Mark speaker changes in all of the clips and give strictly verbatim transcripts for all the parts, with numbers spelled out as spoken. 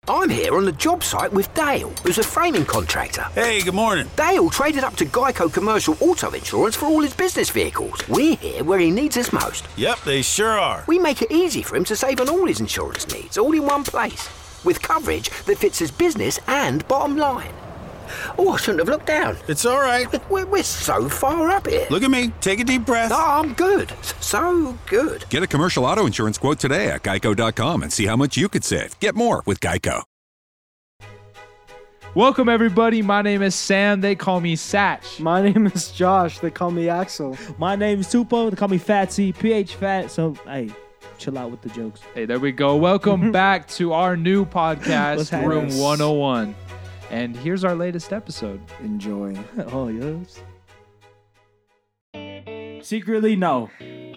Speaker 1: I'm here on the job site with Dale, who's a framing contractor.
Speaker 2: Hey, good morning.
Speaker 1: Dale traded up to Geico Commercial Auto Insurance for all his business vehicles. We're here where he needs us most.
Speaker 2: Yep, they sure are.
Speaker 1: We make it easy for him to save on all his insurance needs, all in one place, with coverage that fits his business and bottom line. Oh, I shouldn't have looked down.
Speaker 2: It's all right.
Speaker 1: We're, we're so far up here.
Speaker 2: Look at me. Take a deep breath.
Speaker 1: Oh, I'm good. So good.
Speaker 3: Get a commercial auto insurance quote today at geico dot com and see how much you could save. Get more with Geico.
Speaker 4: Welcome, everybody. My name is Sam. They call me Satch.
Speaker 5: My name is Josh. They call me Axel.
Speaker 6: My name is Tupo. They call me Fatsy. P H Fat. So, hey, chill out with the jokes.
Speaker 4: Hey, there we go. Welcome back to our new podcast,
Speaker 6: What's
Speaker 4: Room
Speaker 6: happening?
Speaker 4: one oh one. And here's our latest episode.
Speaker 5: Enjoy.
Speaker 6: Oh, yes. Secretly, no.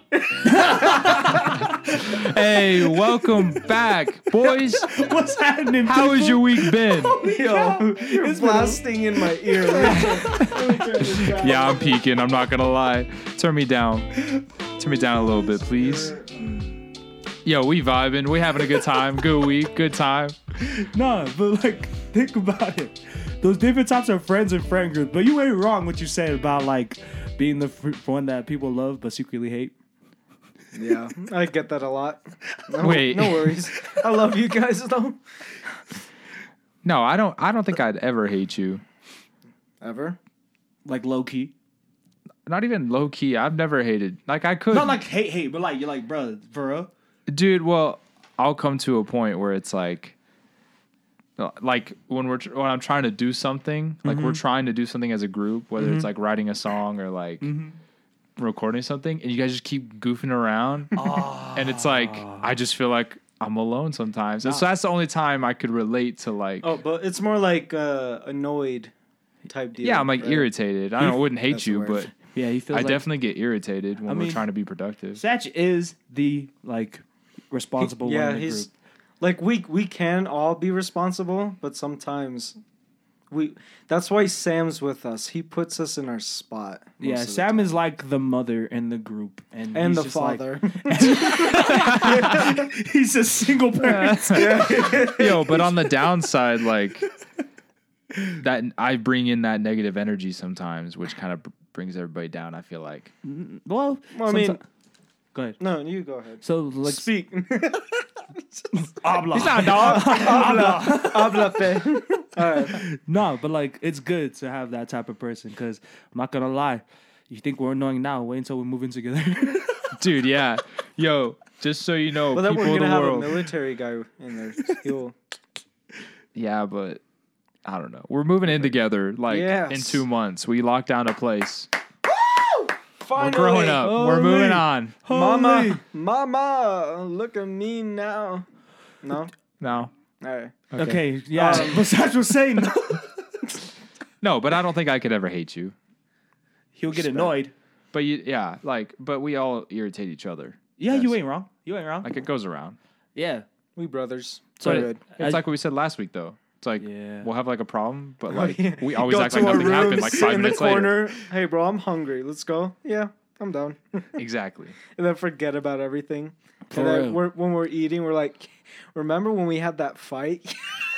Speaker 4: Hey, welcome back, boys.
Speaker 6: What's happening?
Speaker 4: How has your week been?
Speaker 5: Yo, you're blasting in my ear.
Speaker 4: Yeah, I'm peeking. I'm not going to lie. Turn me down. Turn me down a little bit, please. Yo, we vibing. We having a good time. Good week. Good time.
Speaker 6: No, but like, think about it. Those different types of friends and friend groups. But you ain't wrong what you said about like being the fr- one that people love but secretly hate.
Speaker 5: Yeah, I get that a lot. No,
Speaker 4: Wait.
Speaker 5: no worries. I love you guys though.
Speaker 4: No, I don't I don't think I'd ever hate you.
Speaker 5: Ever?
Speaker 6: Like low key.
Speaker 4: Not even low key. I've never hated. Like I could
Speaker 6: Not like hate, hate, but like you're like, bro, for real.
Speaker 4: Dude, well, I'll come to a point where it's like, like when we're tr- when I'm trying to do something, like
Speaker 6: Mm-hmm.
Speaker 4: we're trying to do something as a group, whether
Speaker 6: Mhm.
Speaker 4: it's like writing a song or like
Speaker 6: Mhm.
Speaker 4: recording something, and you guys just keep goofing around,
Speaker 6: Oh.
Speaker 4: and it's like I just feel like I'm alone sometimes, and so that's the only time I could relate to like.
Speaker 5: Oh, but it's more like uh, annoyed type deal.
Speaker 4: Yeah, I'm like
Speaker 5: right?
Speaker 4: irritated. I don't. I wouldn't hate
Speaker 5: That's
Speaker 4: you,
Speaker 5: the word.
Speaker 4: but
Speaker 6: Yeah, he feels
Speaker 4: I
Speaker 6: like
Speaker 4: definitely get irritated when
Speaker 6: I
Speaker 4: we're
Speaker 6: mean,
Speaker 4: trying to be productive.
Speaker 6: Satch is the like responsible
Speaker 5: Yeah,
Speaker 6: one in the
Speaker 5: he's
Speaker 6: group.
Speaker 5: like we we can all be responsible, but sometimes we. That's why Sam's with us. He puts us in our spot. most
Speaker 6: Yeah,
Speaker 5: of the
Speaker 6: Sam
Speaker 5: time.
Speaker 6: is like the mother in the group, and
Speaker 5: and
Speaker 6: he's
Speaker 5: the
Speaker 6: just like-
Speaker 5: father.
Speaker 6: he's a single parent.
Speaker 4: Yo, but on the downside, like that, I bring in that negative energy sometimes, which kind of brings everybody down. I feel like.
Speaker 6: Well,
Speaker 5: Well, I mean-
Speaker 6: someti- go ahead.
Speaker 5: No, you go ahead.
Speaker 6: So like,
Speaker 5: Speak.
Speaker 6: habla.
Speaker 4: He's not a dog.
Speaker 5: Habla. Habla fe. All right.
Speaker 6: No, but like, it's good to have that type of person because I'm not gonna lie. You think we're annoying now? Wait until we move in together.
Speaker 4: Dude, yeah. Yo, just so you know,
Speaker 5: Well, then
Speaker 4: people
Speaker 5: we're
Speaker 4: of
Speaker 5: gonna
Speaker 4: the
Speaker 5: have
Speaker 4: world.
Speaker 5: a military guy in there. He'll.
Speaker 4: Yeah, but I don't know. We're moving in together like
Speaker 5: Yes.
Speaker 4: in two months. We locked down a place.
Speaker 5: Finally.
Speaker 4: We're growing up. We're
Speaker 6: Holy.
Speaker 4: moving on.
Speaker 5: Mama, mama, look at me now. No?
Speaker 4: No.
Speaker 5: All right.
Speaker 6: okay. yeah.
Speaker 5: Um,
Speaker 6: but Satch was saying no.
Speaker 4: No, but I don't think I could ever hate you.
Speaker 6: He'll get annoyed.
Speaker 4: But you, yeah, like, but we all irritate each other.
Speaker 6: Yeah,
Speaker 4: Yes.
Speaker 6: you ain't wrong. You ain't wrong.
Speaker 4: Like it goes around.
Speaker 6: yeah.
Speaker 5: We brothers.
Speaker 6: So-
Speaker 5: So good.
Speaker 4: It's like what we said last week, though. It's like
Speaker 6: Yeah.
Speaker 4: we'll have like a problem, but
Speaker 5: Oh,
Speaker 4: like
Speaker 5: yeah.
Speaker 4: we always
Speaker 5: Go
Speaker 4: act
Speaker 5: to
Speaker 4: like
Speaker 5: our
Speaker 4: nothing happened.
Speaker 5: rooms,
Speaker 4: Like
Speaker 5: sit
Speaker 4: five
Speaker 5: in the
Speaker 4: minutes later.
Speaker 5: corner. Hey, bro, I'm hungry. Let's go. Yeah, I'm down.
Speaker 4: Exactly.
Speaker 5: And then forget about everything.
Speaker 6: For
Speaker 5: and then
Speaker 6: real.
Speaker 5: we're, when we're eating, we're like, remember when we had that fight?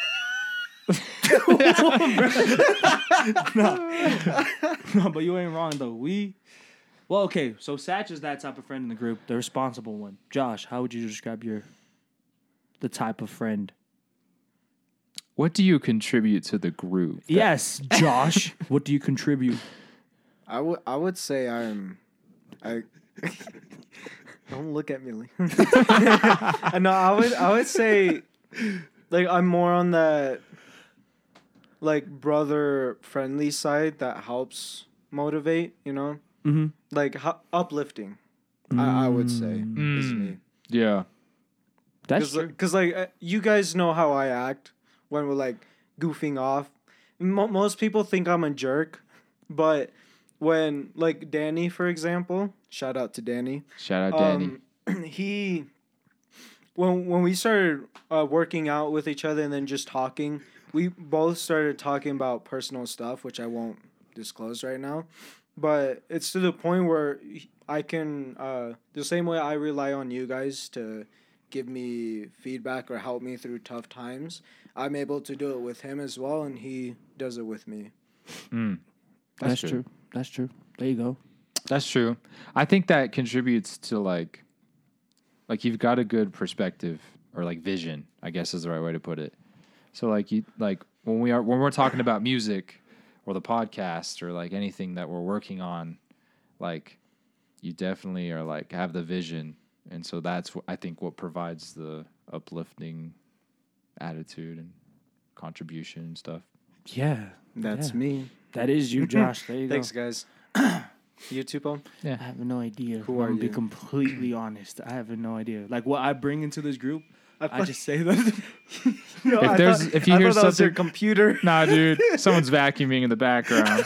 Speaker 6: No, but you ain't wrong though. We, well, okay. So Satch is that type of friend in the group, the responsible one. Josh, how would you describe your, the type of friend?
Speaker 4: What do you contribute to the group?
Speaker 6: Yes, Josh. What do you contribute?
Speaker 5: I would I would say I'm I don't look at me like no, I would I would say like I'm more on that like brother friendly side that helps motivate, you know?
Speaker 6: Mm-hmm.
Speaker 5: Like hu- uplifting. I, I would say is
Speaker 4: Mm.
Speaker 5: me.
Speaker 4: Yeah.
Speaker 6: That's
Speaker 5: Cuz
Speaker 6: true.
Speaker 5: cuz like uh, you guys know how I act when we're like goofing off. Mo- most people think I'm a jerk, but when like Danny, for example, shout out to Danny.
Speaker 4: Shout out Danny.
Speaker 5: Um, he when when we started uh, working out with each other and then just talking, we both started talking about personal stuff, which I won't disclose right now. But it's to the point where I can uh, the same way I rely on you guys to give me feedback or help me through tough times. I'm able to do it with him as well, and he does it with me.
Speaker 4: Mm,
Speaker 6: That's,
Speaker 4: true.
Speaker 6: true. That's true. There you go.
Speaker 4: That's true. I think that contributes to like, like you've got a good perspective or like vision, I guess is the right way to put it. So like you like when we are when we're talking about music or the podcast or like anything that we're working on, like you definitely are like have the vision, and so that's what I think what provides the uplifting attitude and contribution and stuff.
Speaker 6: Yeah.
Speaker 5: That's
Speaker 6: yeah.
Speaker 5: me.
Speaker 6: That is you, Josh. There you
Speaker 5: Thanks,
Speaker 6: go.
Speaker 5: guys. You too, Paul?
Speaker 6: I have no idea.
Speaker 5: Who
Speaker 6: I'm
Speaker 5: are
Speaker 6: gonna be
Speaker 5: you?
Speaker 6: completely honest. I have no idea. Like what I bring into this group, I,
Speaker 5: thought-
Speaker 6: just say that.
Speaker 5: No,
Speaker 4: If
Speaker 5: I
Speaker 4: there's-
Speaker 5: thought-
Speaker 4: if you
Speaker 5: I
Speaker 4: hear
Speaker 5: thought that was your
Speaker 4: something-
Speaker 5: computer.
Speaker 4: Nah, dude, someone's vacuuming in the background.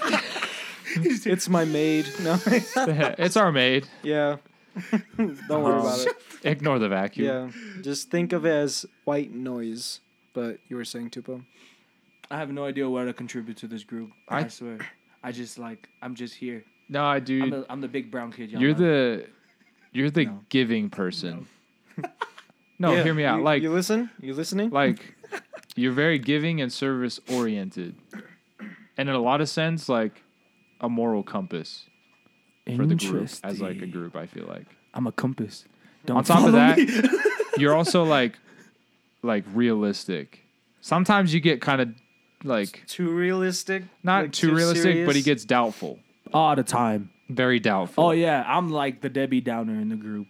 Speaker 5: It's my maid. No,
Speaker 4: It's our maid.
Speaker 5: yeah. Don't worry about it.
Speaker 4: Ignore the vacuum.
Speaker 5: Yeah, just think of it as white noise. But you were saying, Tupo?
Speaker 6: I have no idea what to contribute to this group. I,
Speaker 4: I-
Speaker 6: swear. I just like I'm just here.
Speaker 4: No, dude.
Speaker 6: I'm the, I'm the big brown kid. Y'all
Speaker 4: You're
Speaker 6: know.
Speaker 4: the you're the
Speaker 6: No.
Speaker 4: giving person. No,
Speaker 5: Yeah,
Speaker 4: hear me out.
Speaker 5: You,
Speaker 4: like
Speaker 5: you listen? You listening?
Speaker 4: like you're very giving and service oriented. And in a lot of sense, like a moral compass for the group as like a
Speaker 6: Interesting.
Speaker 4: group, I feel like.
Speaker 6: I'm a compass. Don't
Speaker 4: On top of
Speaker 6: follow
Speaker 4: that,
Speaker 6: me.
Speaker 4: you're also like like realistic. Sometimes you get kind of like
Speaker 5: Too realistic?
Speaker 4: not
Speaker 5: Like,
Speaker 4: too, realistic, but he
Speaker 5: serious?
Speaker 4: gets doubtful.
Speaker 6: all the time.
Speaker 4: Very doubtful.
Speaker 6: Oh yeah, I'm like the Debbie Downer in the group.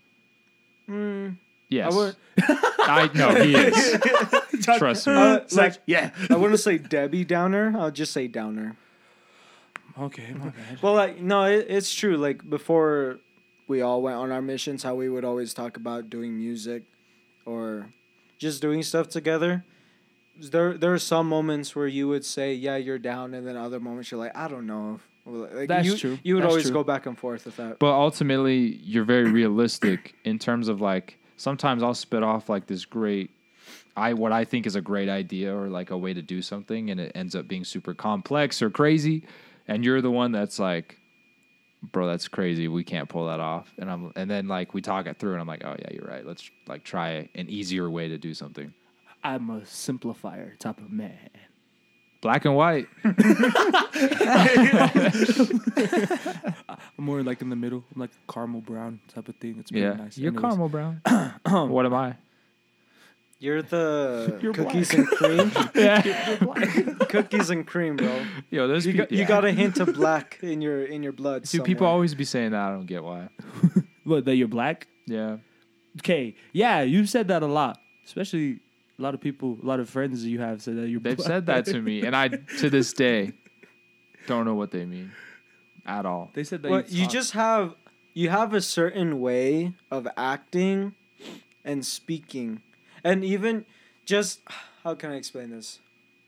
Speaker 4: Yes.
Speaker 5: I would-
Speaker 4: I know he is. Trust me.
Speaker 5: Uh, like,
Speaker 6: Yeah.
Speaker 5: I wouldn't say Debbie Downer. I'll just say Downer.
Speaker 6: Okay, my bad.
Speaker 5: Well, like, no, it, it's true. Like, before we all went on our missions, how we would always talk about doing music or just doing stuff together. There, there are some moments where you would say, yeah, you're down, and then other moments you're like, I don't know. Like,
Speaker 6: That's
Speaker 5: you,
Speaker 6: true.
Speaker 5: You would
Speaker 6: That's
Speaker 5: always
Speaker 6: true.
Speaker 5: go back and forth with that.
Speaker 4: But ultimately, you're very realistic in terms of like sometimes I'll spit off like this great, I what I think is a great idea or like a way to do something, and it ends up being super complex or crazy, and you're the one that's like, bro, that's crazy. We can't pull that off. And I'm and then like we talk it through, and I'm like, oh yeah, you're right. Let's like try an easier way to do something.
Speaker 6: I'm a simplifier type of man.
Speaker 4: Black and white.
Speaker 6: I'm more like in the middle. I'm like caramel brown type of thing. It's pretty
Speaker 4: Yeah,
Speaker 6: nice.
Speaker 4: you're
Speaker 6: Anyways.
Speaker 4: caramel brown. What am I?
Speaker 5: You're the
Speaker 6: You're
Speaker 5: cookies
Speaker 6: black.
Speaker 5: and cream.
Speaker 4: Yeah.
Speaker 5: Cookies and cream, bro.
Speaker 4: Yo, there's
Speaker 5: You
Speaker 4: pe-
Speaker 5: got, you
Speaker 4: yeah.
Speaker 5: got a hint of black in your in your blood.
Speaker 4: Dude, people
Speaker 5: somewhere.
Speaker 4: always be saying that. I don't get why.
Speaker 6: What, that you're black?
Speaker 4: Yeah.
Speaker 6: Okay, yeah, you've said that a lot. Especially a lot of people, a lot of friends you have said that you're
Speaker 4: They've
Speaker 6: black.
Speaker 4: said that to me, and I, to this day, don't know what they mean at all.
Speaker 6: They said that
Speaker 5: Well, you
Speaker 6: talk-
Speaker 5: just have you have a certain way of acting and speaking, and even just how can I explain this?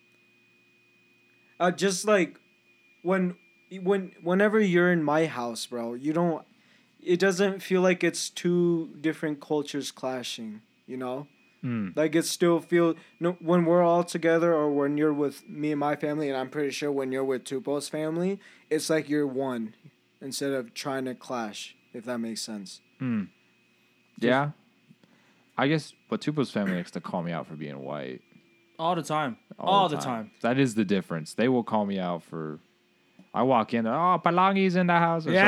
Speaker 5: Uh, just like when when whenever you're in my house, bro, you don't. It doesn't feel like it's two different cultures clashing. You know.
Speaker 4: Mm.
Speaker 5: Like it still feel no when we're all together or when you're with me and my family, and I'm pretty sure when you're with Tupo's family, it's like you're one instead of trying to clash, if that makes sense.
Speaker 4: Mm. Yeah. I guess, but Tupo's family likes to call me out for being white.
Speaker 6: all the time. All, the time.
Speaker 4: That is the difference. They will call me out for. I walk in, oh, Palangi's in the house. Or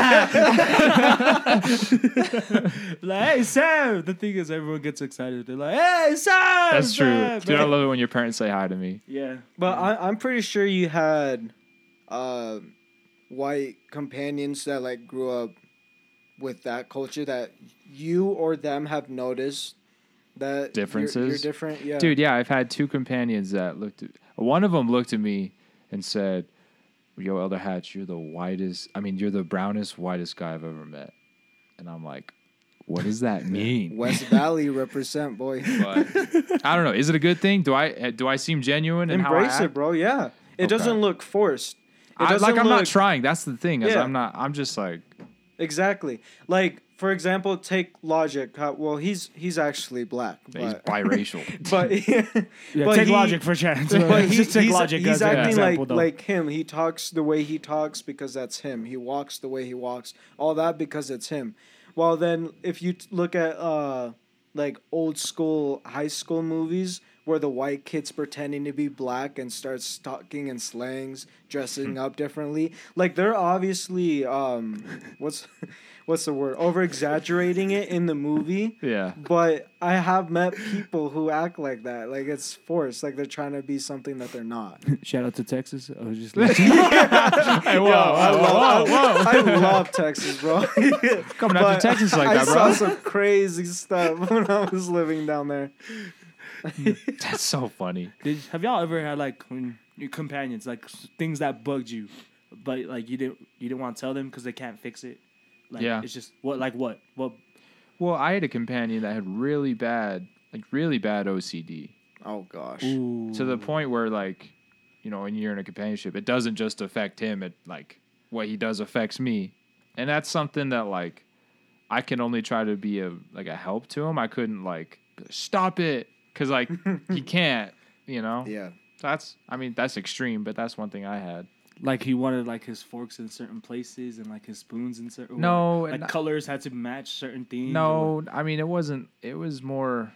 Speaker 6: Like, hey, Sam! The thing is, everyone gets excited. They're like, hey, Sam!
Speaker 4: That's true.
Speaker 6: Sam!
Speaker 4: Dude, I love it when your parents say hi to me.
Speaker 6: Yeah.
Speaker 5: But I, I'm pretty sure you had uh, white companions that like grew up with that culture that you or them have noticed that you're-
Speaker 4: Differences?
Speaker 5: You're, different, yeah.
Speaker 4: Dude, yeah, I've had two companions that looked at. One of them looked at me and said, yo, Elder Hatch, you're the whitest. I mean, you're the brownest, whitest guy I've ever met. And I'm like, what does that mean?
Speaker 5: West Valley represent, boy.
Speaker 4: But I don't know. Is it a good thing? Do I do I seem genuine? In
Speaker 5: Embrace
Speaker 4: how I
Speaker 5: it,
Speaker 4: act?
Speaker 5: bro. Yeah, it
Speaker 4: Okay.
Speaker 5: doesn't look forced. It
Speaker 4: I,
Speaker 5: doesn't
Speaker 4: like I'm
Speaker 5: look,
Speaker 4: not trying. That's the thing. Is
Speaker 5: Yeah.
Speaker 4: I'm not. I'm just like.
Speaker 5: Exactly. Like, for example, take Logic. How, well, he's he's actually black.
Speaker 4: He's
Speaker 5: But,
Speaker 4: biracial.
Speaker 5: but,
Speaker 6: Yeah,
Speaker 5: but
Speaker 6: take
Speaker 5: he-
Speaker 6: Logic for chance.
Speaker 5: but he,
Speaker 6: Just take
Speaker 5: he's,
Speaker 6: Logic
Speaker 5: he's
Speaker 6: as an
Speaker 5: acting
Speaker 6: example,
Speaker 5: like
Speaker 6: though.
Speaker 5: like him. He talks the way he talks because that's him. He walks the way he walks. All that because it's him. Well, then if you t- look at uh like old school high school movies where the white kid's pretending to be black and starts talking in slangs, dressing up differently. Like they're obviously um, what's what's the word? Over exaggerating it in the movie.
Speaker 4: Yeah.
Speaker 5: But I have met people who act like that. Like it's forced. Like they're trying to be something that they're not.
Speaker 6: Shout out to Texas. I was just like,
Speaker 4: Hey, whoa,
Speaker 5: I
Speaker 4: whoa,
Speaker 5: love,
Speaker 4: whoa, whoa.
Speaker 5: I love Texas, bro.
Speaker 4: Coming after
Speaker 5: But
Speaker 4: Texas like
Speaker 5: I
Speaker 4: that,
Speaker 5: saw
Speaker 4: bro.
Speaker 5: some crazy stuff when I was living down there.
Speaker 4: That's so funny.
Speaker 6: did, have y'all ever had like when your companions like s- things that bugged you, but like you didn't you didn't want to tell them because they can't fix it? Like,
Speaker 4: Yeah.
Speaker 6: It's just what like what what.
Speaker 4: Well, I had a companion that had really bad, like really bad O C D.
Speaker 5: Oh gosh.
Speaker 6: Ooh.
Speaker 4: To the point where, like, you know, when you're in a companionship, it doesn't just affect him. It, like, what he does affects me. And that's something that, like, I can only try to be a, like, a help to him. I couldn't, like, stop it. Because, like, he can't, you know?
Speaker 5: Yeah.
Speaker 4: That's, I mean, that's extreme, but that's one thing I had.
Speaker 6: Like he wanted like his forks in certain places and like his spoons in certain.
Speaker 4: No,
Speaker 6: like
Speaker 4: and-
Speaker 6: colors had to match certain things. or
Speaker 4: No, I mean, it wasn't, it was more,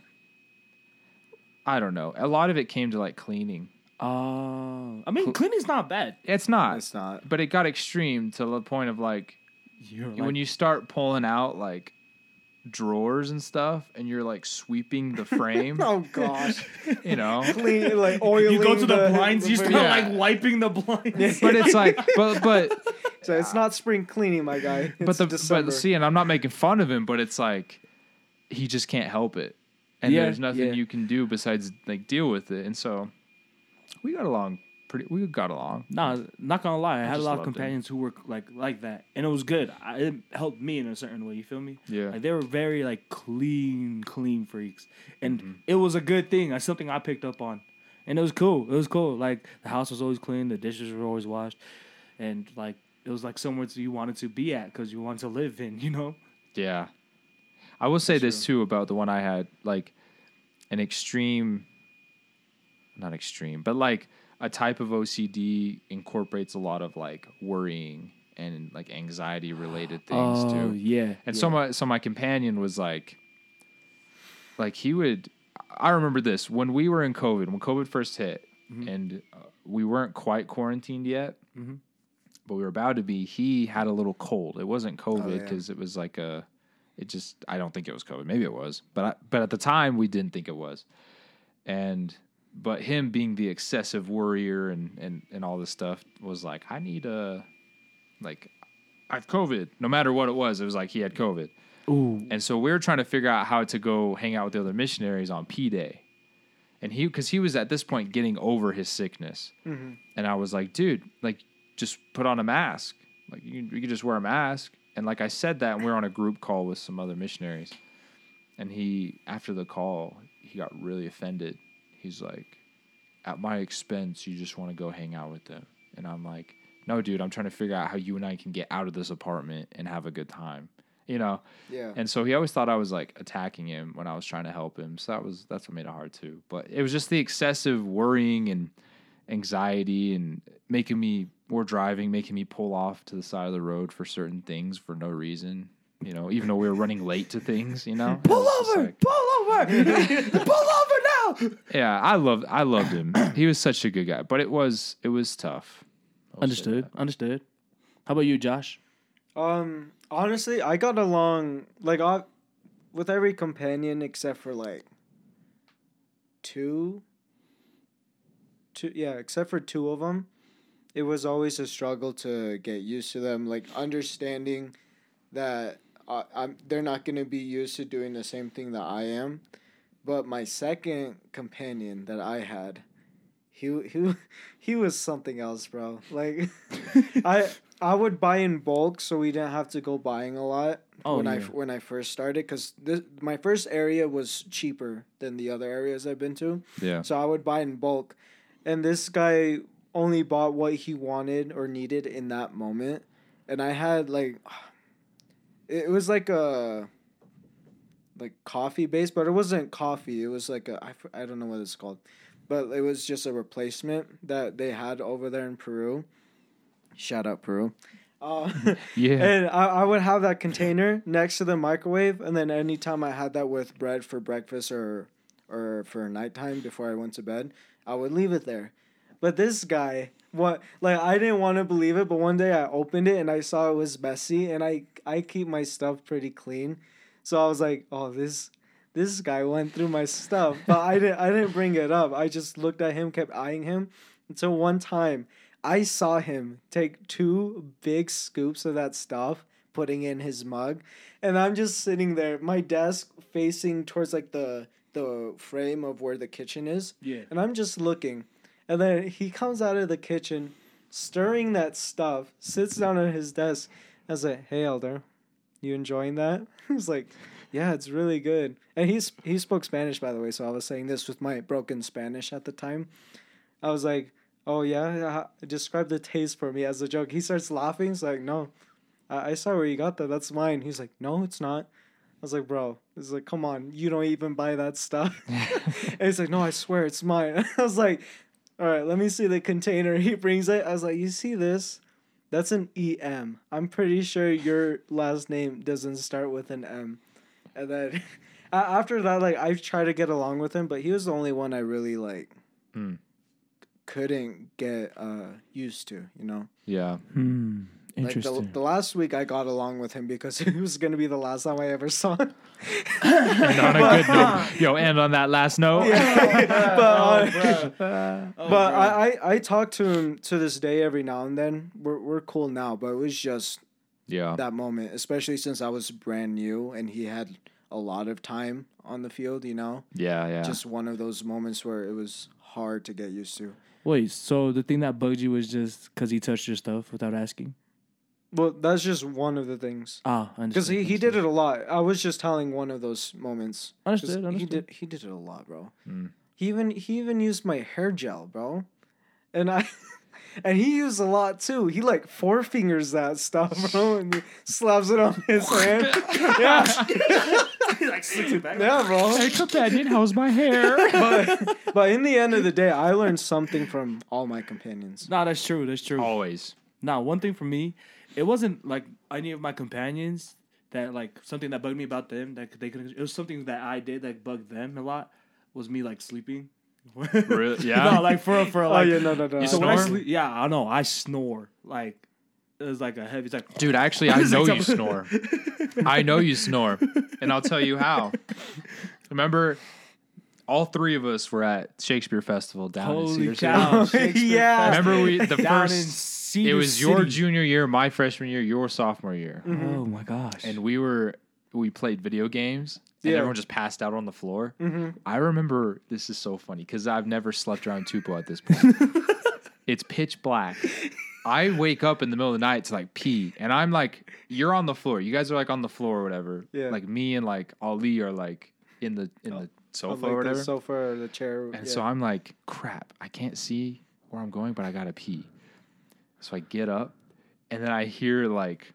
Speaker 4: I don't know. A lot of it came to, like, cleaning.
Speaker 6: what? Oh, I mean, cleaning's not bad.
Speaker 4: It's not.
Speaker 5: It's not.
Speaker 4: But it got extreme to the point of, like,
Speaker 6: You're
Speaker 4: when you start pulling out like drawers and stuff and you're like sweeping the frame,
Speaker 5: Oh gosh.
Speaker 4: you know.
Speaker 5: Clean, like oiling.
Speaker 6: you go to the,
Speaker 5: the
Speaker 6: blinds, you start
Speaker 4: Yeah.
Speaker 6: like wiping the blinds.
Speaker 4: But it's like but but
Speaker 5: So it's not spring cleaning, my guy. It's
Speaker 4: but the
Speaker 5: December.
Speaker 4: but see, and I'm not making fun of him, but it's like he just can't help it. And
Speaker 6: Yeah,
Speaker 4: there's nothing
Speaker 6: yeah.
Speaker 4: you can do besides like deal with it. And so we got along pretty we got along.
Speaker 6: Nah, not gonna lie, I, had a
Speaker 4: just
Speaker 6: lot of
Speaker 4: loved it.
Speaker 6: companions who were like like that, and it was good. I, it helped me in a certain way. You feel me?
Speaker 4: Yeah.
Speaker 6: Like they were very like clean, clean freaks, and
Speaker 4: Mm-hmm.
Speaker 6: it was a good thing. That's something I picked up on, and it was cool. It was cool. Like the house was always clean, the dishes were always washed, and like it was like somewhere to, you wanted to be at because you wanted to live in. You know?
Speaker 4: Yeah. I will say this too about the one I had, like an extreme, not extreme, but like a type of O C D incorporates a lot of like worrying and like anxiety related things
Speaker 6: Oh
Speaker 4: too.
Speaker 6: yeah.
Speaker 4: And so my so my companion was like, like he would. I remember this when we were in COVID, when COVID first hit, and uh, we weren't quite quarantined yet, but we were about to be. He had a little cold. It wasn't COVID
Speaker 5: yeah.
Speaker 4: because it was like a. It just. I don't think it was COVID. Maybe it was, but I, but at the time we didn't think it was, and. But him being the excessive worrier and, and, and all this stuff was like, I need a, like, I have COVID. No matter what it was, it was like he had COVID.
Speaker 6: Ooh.
Speaker 4: And so we were trying to figure out how to go hang out with the other missionaries on P Day. And he, because he was at this point getting over his sickness.
Speaker 5: Mm-hmm.
Speaker 4: And I was like, dude, like, just put on a mask. Like, you, you could just wear a mask. And like I said that, and we were on a group call with some other missionaries. And he, after the call, he got really offended. He's like, at my expense, you just want to go hang out with them. And I'm like, no, dude, I'm trying to figure out how you and I can get out of this apartment and have a good time, you know?
Speaker 5: Yeah.
Speaker 4: And so he always thought I was like attacking him when I was trying to help him. So that was, that's what made it hard too. But it was just the excessive worrying and anxiety and making me, or driving, making me pull off to the side of the road for certain things for no reason. You know, even though we were running late to things, you know?
Speaker 6: Pull
Speaker 4: It was just
Speaker 6: over!
Speaker 4: like-
Speaker 6: Pull over! Pull over now!
Speaker 4: Yeah, I loved I loved him. He was such a good guy, but it was it was tough. I'll say
Speaker 6: Understood.
Speaker 4: that.
Speaker 6: Understood. How about you, Josh?
Speaker 5: Um, honestly, I got along like I, with every companion except for like two. Two, yeah, except for two of them, it was always a struggle to get used to them. Like understanding that uh, I'm they're not gonna be used to doing the same thing that I am. But my second companion that I had, he he he was something else, bro. Like I I would buy in bulk, so we didn't have to go buying a lot
Speaker 6: Oh,
Speaker 5: when I
Speaker 6: yeah.
Speaker 5: when I first started, because this my first area was cheaper than the other areas I've been to.
Speaker 4: Yeah.
Speaker 5: So I would buy in bulk, and this guy only bought what he wanted or needed in that moment, and I had like, it was like a. like coffee based, but it wasn't coffee. It was like a, I, f- I don't know what it's called, but it was just a replacement that they had over there in Peru. Shout out Peru. Uh,
Speaker 4: Yeah.
Speaker 5: and I, I would have that container next to the microwave, and then anytime I had that with bread for breakfast or or for nighttime before I went to bed, I would leave it there. But this guy, what like I didn't want to believe it, but one day I opened it and I saw it was messy, and I I keep my stuff pretty clean, so I was like, oh, this this guy went through my stuff, but I didn't I didn't bring it up. I just looked at him, kept eyeing him, until one time I saw him take two big scoops of that stuff, putting in his mug, and I'm just sitting there, my desk facing towards like the the frame of where the kitchen is,
Speaker 6: Yeah.
Speaker 5: and I'm just looking. And then he comes out of the kitchen, stirring that stuff, sits down at his desk. I was like, hey, Elder, you enjoying that? He's like, yeah, it's really good. And he's he spoke Spanish, by the way, so I was saying this with my broken Spanish at the time. I was like, oh, yeah? Describe the taste for me as a joke. He starts laughing. He's like, no, I, I saw where you got that. That's mine. He's like, no, it's not. I was like, bro, it's like, come on, you don't even buy that stuff. And he's like, no, I swear it's mine. I was like, all right, let me see the container. He brings it. I was like, you see this? That's an E M. I'm pretty sure your last name doesn't start with an M. And then after that, like, I've tried to get along with him, but he was the only one I really, like,
Speaker 4: Mm.
Speaker 5: couldn't get uh, used to, you know?
Speaker 4: Yeah.
Speaker 6: Hmm.
Speaker 5: Like
Speaker 6: Interesting.
Speaker 5: the, the last week I got along with him because it was going to be the last time I ever saw him.
Speaker 4: And on a good note, yo, and on that last note,
Speaker 5: but uh,
Speaker 6: Oh,
Speaker 5: but I, I, I talk to him to this day every now and then. We're we're cool now, but it was just
Speaker 4: yeah,
Speaker 5: that moment, especially since I was brand new and he had a lot of time on the field, you know?
Speaker 4: yeah, yeah.
Speaker 5: Just one of those moments where it was hard to get used to.
Speaker 6: Wait, so the thing that bugged you was just because he touched your stuff without asking?
Speaker 5: Well, that's just one of the things.
Speaker 6: Ah,
Speaker 5: Because he, he did it a lot. I was just telling one of those moments. 'Cause
Speaker 6: Understood,
Speaker 5: He
Speaker 6: understood.
Speaker 5: did he did it a lot, bro.
Speaker 4: Mm.
Speaker 5: He even he even used my hair gel, bro. And I and he used a lot too. He like four fingers that stuff, bro, and he slaps it on his hand. Yeah.
Speaker 6: He like slicks it back.
Speaker 5: Yeah, bro.
Speaker 4: Hey, companion, how's my hair?
Speaker 5: But but in the end of the day, I learned something from all my companions.
Speaker 6: Nah, that's true. That's true.
Speaker 4: Always.
Speaker 6: Now, one thing for me, it wasn't like any of my companions that like something that bugged me about them that they could. It was something that I did that bugged them a lot. Was me like sleeping.
Speaker 4: Really? Yeah?
Speaker 6: No, like for for like.
Speaker 5: oh yeah, no, no, no.
Speaker 4: You
Speaker 6: So when I
Speaker 4: snore?
Speaker 6: sleep, yeah, I know I snore like it was like a heavy. It's like
Speaker 4: Dude, actually, I know you snore. I know you snore. And I'll tell you how. Remember, all three of us were at Shakespeare Festival down in
Speaker 6: holy
Speaker 4: Cedar
Speaker 6: cow!
Speaker 4: City.
Speaker 6: Shakespeare
Speaker 5: Yeah.
Speaker 6: Festival
Speaker 4: Remember we the
Speaker 6: down in
Speaker 4: first
Speaker 6: Cedar
Speaker 4: it was your
Speaker 6: City.
Speaker 4: junior year, my freshman year, your sophomore year.
Speaker 6: Oh my gosh!
Speaker 4: And we were we played video games and
Speaker 5: Yeah.
Speaker 4: everyone just passed out on the floor. I remember this is so funny because I've never slept around Tupelo at this point. It's pitch black. I wake up in the middle of the night to like pee, and I'm like, "You're on the floor. You guys are like on the floor or whatever."
Speaker 5: Yeah.
Speaker 4: Like me and like Ali are like in the in the sofa
Speaker 5: Like
Speaker 4: or
Speaker 5: the
Speaker 4: whatever.
Speaker 5: sofa or the chair.
Speaker 4: And
Speaker 5: yeah.
Speaker 4: so I'm like, crap, I can't see where I'm going, but I gotta pee. So I get up, and then I hear like,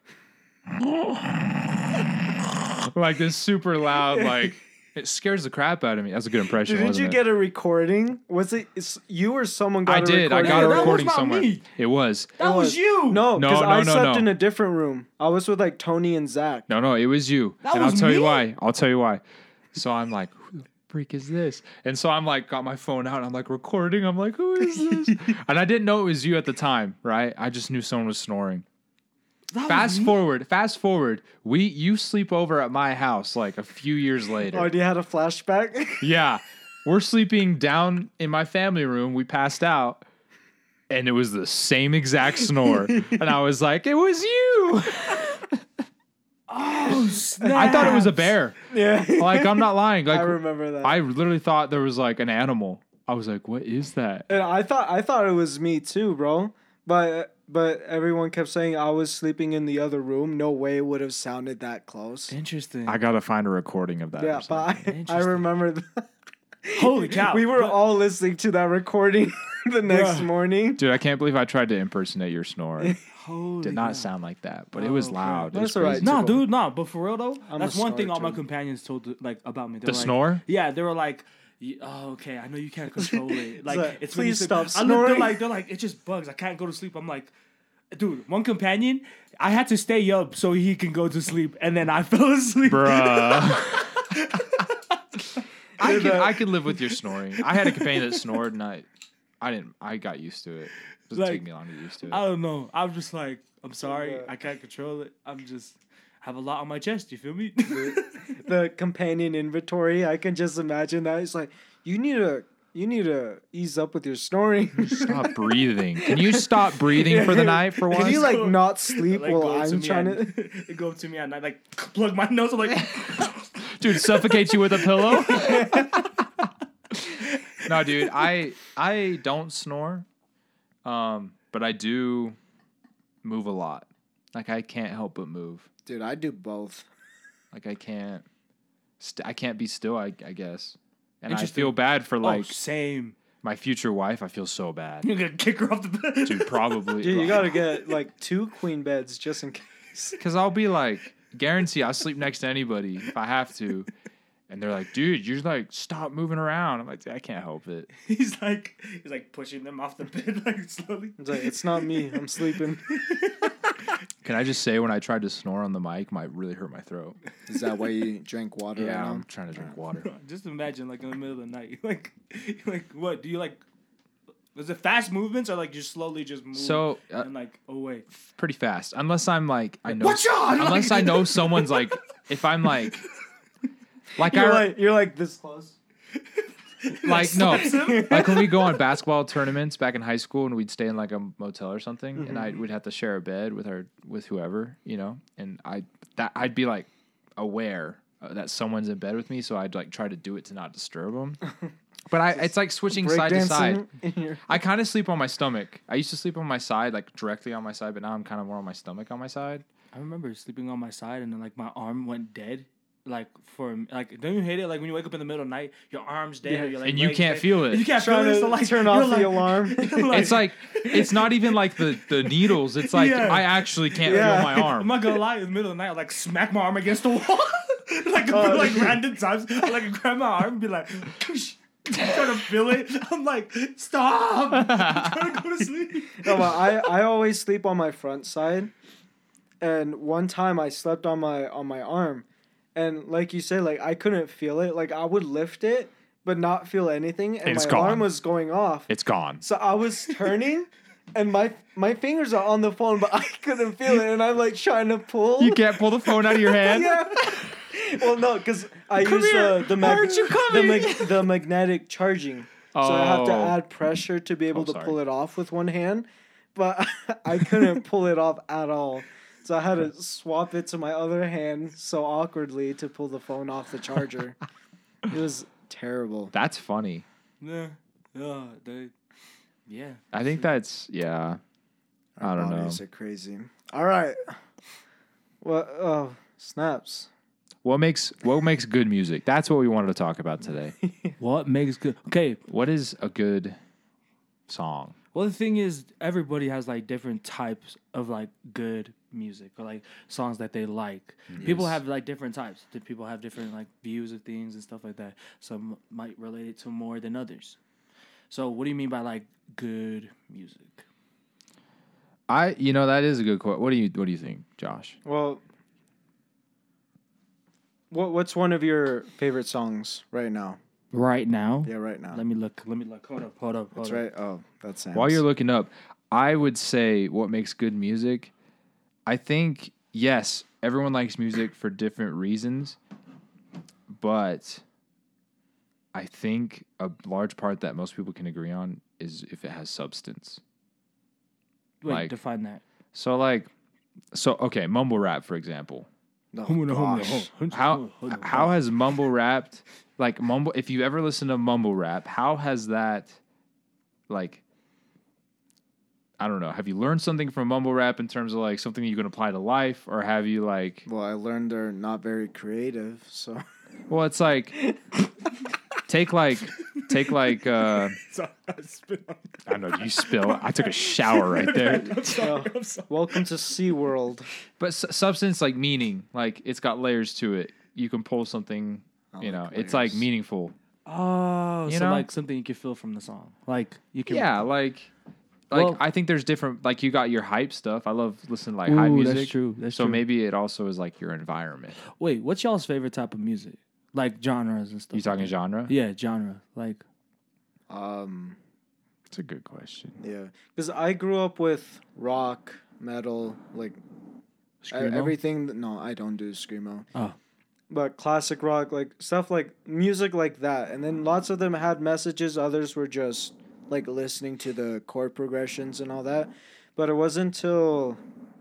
Speaker 4: like this super loud, like it scares the crap out of me. That's a good impression.
Speaker 5: Didn't
Speaker 4: wasn't
Speaker 5: you
Speaker 4: it?
Speaker 5: get a recording? Was it it's, you or someone got
Speaker 4: I
Speaker 5: a
Speaker 4: did. I
Speaker 5: recording?
Speaker 4: got
Speaker 6: Yeah,
Speaker 4: a
Speaker 6: that was
Speaker 4: recording
Speaker 6: not
Speaker 4: somewhere.
Speaker 6: me.
Speaker 4: It was.
Speaker 6: that was you.
Speaker 5: No,
Speaker 4: No,
Speaker 5: because
Speaker 4: no,
Speaker 5: I
Speaker 4: no,
Speaker 5: slept
Speaker 4: no.
Speaker 5: in a different room. I was with like Tony and Zach.
Speaker 4: No, no, it was you.
Speaker 6: That
Speaker 4: and I'll
Speaker 6: was
Speaker 4: tell you
Speaker 6: me?
Speaker 4: why. I'll tell you why. So I'm like, who the freak is this? And so I'm like, got my phone out. And I'm like recording. I'm like, who is this? And I didn't know it was you at the time, right? I just knew someone was snoring.
Speaker 6: That was
Speaker 4: Fast
Speaker 6: me?
Speaker 4: forward, fast forward. We you sleep over at my house like a few years later.
Speaker 5: Oh, you had a flashback?
Speaker 4: Yeah. We're sleeping down in my family room. We passed out. And it was the same exact snore. And I was like, it was you.
Speaker 6: Oh, snap.
Speaker 4: I thought it was a bear.
Speaker 5: yeah.
Speaker 4: Like, I'm not lying. Like,
Speaker 5: I remember that.
Speaker 4: I literally thought there was like an animal. I was like, what is that?
Speaker 5: And I thought I thought it was me too, bro. But but everyone kept saying I was sleeping in the other room. No way it would have sounded that close.
Speaker 6: Interesting.
Speaker 4: I got to find a recording of that.
Speaker 5: Yeah,
Speaker 4: or
Speaker 5: but I, I
Speaker 6: Interesting.
Speaker 5: remember that.
Speaker 6: Holy cow!
Speaker 5: We were
Speaker 6: But-
Speaker 5: all listening to that recording the next
Speaker 6: Bruh.
Speaker 5: morning.
Speaker 4: Dude, I can't believe I tried to impersonate your snore.
Speaker 6: Holy
Speaker 4: Did not
Speaker 6: cow.
Speaker 4: sound like that, but it was
Speaker 5: Oh,
Speaker 4: loud. It
Speaker 5: That's
Speaker 4: was
Speaker 5: all right.
Speaker 4: crazy.
Speaker 6: Nah,
Speaker 5: Typical.
Speaker 6: dude, nah. But for real though,
Speaker 5: I'm
Speaker 6: that's
Speaker 5: a
Speaker 6: one thing all my
Speaker 5: snorer, too.
Speaker 6: companions told like about me. They
Speaker 4: The
Speaker 6: were like,
Speaker 4: snore?
Speaker 6: Yeah, they were like, "Y- "Oh, okay, I know you can't control it. Like,
Speaker 5: like,
Speaker 6: it's when you
Speaker 5: please
Speaker 6: sleep."
Speaker 5: stop
Speaker 6: I look, they're
Speaker 5: snoring.
Speaker 6: like, they're like, it just bugs. I can't go to sleep. I'm like, dude, one companion, I had to stay up so he can go to sleep, and then I fell asleep.
Speaker 4: Bruh. I could I could live with your snoring. I had a companion that snored, and I, I didn't. I got used to it. It doesn't
Speaker 6: Like,
Speaker 4: take me long to get used to it.
Speaker 6: I don't know. I'm just like, I'm sorry, I can't control it. I'm just have a lot on my chest. You feel me?
Speaker 5: The companion inventory. I can just imagine that. It's like you need to you need to ease up with your snoring.
Speaker 4: Stop breathing. Can you stop breathing for the night for once?
Speaker 5: Can you like not sleep
Speaker 6: Like,
Speaker 5: while
Speaker 6: go up
Speaker 5: I'm
Speaker 6: me
Speaker 5: trying
Speaker 6: at-
Speaker 5: to?
Speaker 6: They go up to me at night, like plug my nose. I'm like,
Speaker 4: Dude, suffocate you with a pillow? No, dude, I I don't snore. Um, but I do move a lot. Like I can't help but move.
Speaker 5: Dude, I do both.
Speaker 4: Like I can't st- I can't be still, I, I guess. And I
Speaker 6: Interesting.
Speaker 4: feel bad for like
Speaker 6: oh, same.
Speaker 4: my future wife. I feel so bad.
Speaker 6: You're gonna kick her off the bed.
Speaker 4: Dude, probably.
Speaker 5: Dude, you gotta get like two queen beds just in case.
Speaker 4: Because I'll be like, guarantee I'll sleep next to anybody if I have to. And they're like, dude, you're like, stop moving around. I'm like, I can't help it.
Speaker 6: He's like, he's like pushing them off the bed, like slowly.
Speaker 5: It's like it's not me. I'm sleeping.
Speaker 4: Can I just say when I tried to snore on the mic, might really hurt my throat.
Speaker 5: Is that why you drank water?
Speaker 4: Yeah,
Speaker 5: right now?
Speaker 4: I'm trying to drink water.
Speaker 6: Just imagine, like in the middle of the night, like, like what? Do you like? Was it fast movements or like you slowly just move?
Speaker 4: So, uh,
Speaker 6: and like, oh wait,
Speaker 4: Pretty fast. Unless I'm like, I know.
Speaker 6: Watch out!
Speaker 4: Unless I know someone's like, if I'm like, like
Speaker 5: You're
Speaker 4: I
Speaker 5: like you're like this close.
Speaker 4: like no, like when we go on basketball tournaments back in high school and we'd stay in like a motel or something, and I would have to share a bed with our with whoever, you know, and I that I'd be like aware uh, that someone's in bed with me, so I'd like try to do it to not disturb them. But I, it's like switching side to side.
Speaker 5: Breakdancing in your-
Speaker 4: I kind of sleep on my stomach. I used to sleep on my side, like directly on my side, but now I'm kind of more on my stomach on my side.
Speaker 6: I remember sleeping on my side and then like my arm went dead. Like for like, don't you hate it? Like when you wake up in the middle of the night, your arm's dead,
Speaker 5: Yeah.
Speaker 6: or your like,
Speaker 4: And you
Speaker 6: legs
Speaker 4: can't
Speaker 6: dead.
Speaker 4: feel it.
Speaker 6: You can't feel
Speaker 5: Trying
Speaker 6: it.
Speaker 5: to
Speaker 6: So like,
Speaker 5: turn
Speaker 6: you're
Speaker 5: off
Speaker 6: like-
Speaker 5: the alarm.
Speaker 4: It's like it's not even like the, the needles. It's like
Speaker 6: Yeah.
Speaker 4: I actually can't
Speaker 5: Yeah.
Speaker 4: feel my
Speaker 6: I'm
Speaker 4: arm.
Speaker 6: not gonna lie. In the middle of the night, I like smack my arm against the wall, like
Speaker 5: Oh,
Speaker 6: like random times. I like grab my arm and be like, "Koosh." I'm trying to feel it. I'm like, stop! I'm trying to go to sleep.
Speaker 5: No, but I, I always sleep on my front side, and one time I slept on my on my arm, and like you said, like I couldn't feel it. Like I would lift it, but not feel anything, and
Speaker 4: It's
Speaker 5: my
Speaker 4: gone.
Speaker 5: arm was going off.
Speaker 4: It's gone.
Speaker 5: So I was turning, and my my fingers are on the phone, but I couldn't feel it, and I'm like trying to pull.
Speaker 4: You can't pull the phone out of your hand.
Speaker 5: Yeah. Well, no, because I
Speaker 4: Come
Speaker 5: use
Speaker 4: here.
Speaker 5: uh, the
Speaker 4: Why
Speaker 5: mag-
Speaker 4: aren't you
Speaker 5: the,
Speaker 4: coming?
Speaker 5: mag- the magnetic charging. So I have to
Speaker 4: Oh.
Speaker 5: add pressure to be able
Speaker 4: Oh,
Speaker 5: to
Speaker 4: sorry.
Speaker 5: pull it off with one hand, but I couldn't pull it off at all. So I had to swap it to my other hand so awkwardly to pull the phone off the charger. It was terrible.
Speaker 4: That's funny.
Speaker 6: Yeah, yeah, they, yeah.
Speaker 4: I think that's yeah. I don't know.
Speaker 5: Bodies are crazy. All right. Well, oh, snaps.
Speaker 4: What makes what makes good music? That's what we wanted to talk about today.
Speaker 6: What makes good? Okay.
Speaker 4: What is a good song?
Speaker 6: Well, the thing is, everybody has like different types of like good music or like songs that they like. People have like different types. The People have different like views of things and stuff like that. Some might relate it to more than others. So, what do you mean by like good music?
Speaker 4: I you know that is a good question. What do you what do you think, Josh?
Speaker 5: Well, what what's one of your favorite songs right now?
Speaker 6: Right now,
Speaker 5: Yeah, right now.
Speaker 6: let me look. Let me look. Hold up. Hold up. Hold
Speaker 5: That's
Speaker 6: up.
Speaker 5: right. Oh, that's Sam's.
Speaker 4: While you're looking up, I would say what makes good music. I think yes, everyone likes music for different reasons, but I think a large part that most people can agree on is if it has substance.
Speaker 6: Wait,
Speaker 4: like-
Speaker 6: define that.
Speaker 4: So like, so okay, mumble rap for example.
Speaker 5: Oh, gosh.
Speaker 4: How how has mumble rapped like mumble? If you ever listen to mumble rap, how has that like? I don't know. Have you learned something from mumble rap in terms of like something you can apply to life, or have you like?
Speaker 5: Well, I learned they're not very creative, so
Speaker 4: Well, it's like take like take like uh
Speaker 6: Sorry, I spit on
Speaker 4: I don't know. You spill. I took a shower right there.
Speaker 6: I'm sorry. I'm sorry.
Speaker 5: welcome to SeaWorld.
Speaker 4: But su- substance like meaning, like it's got layers to it. You can pull something. You know,
Speaker 5: like
Speaker 4: it's like
Speaker 5: layers.
Speaker 4: meaningful.
Speaker 6: Oh,
Speaker 4: You
Speaker 6: so
Speaker 4: know?
Speaker 6: like something you can feel from the song. Like you can.
Speaker 4: Yeah, like, like
Speaker 6: Well-
Speaker 4: I think there's different. Like you got your hype stuff. I love listening to like
Speaker 6: Ooh,
Speaker 4: hype
Speaker 6: that's
Speaker 4: music.
Speaker 6: true, that's
Speaker 4: so
Speaker 6: true.
Speaker 4: maybe it also is like your environment.
Speaker 6: Wait, what's y'all's favorite type of music? like genres and stuff.
Speaker 4: You talking
Speaker 6: like that.
Speaker 4: genre?
Speaker 6: Yeah, genre. Like
Speaker 5: Um,
Speaker 4: It's a good question.
Speaker 5: yeah, because I grew up with rock, metal, like e-
Speaker 6: screamo?
Speaker 5: everything. That, no, I don't do screamo.
Speaker 6: Oh.
Speaker 5: But classic rock, like stuff like music like that, and then lots of them had messages. Others were just like listening to the chord progressions and all that. But it wasn't until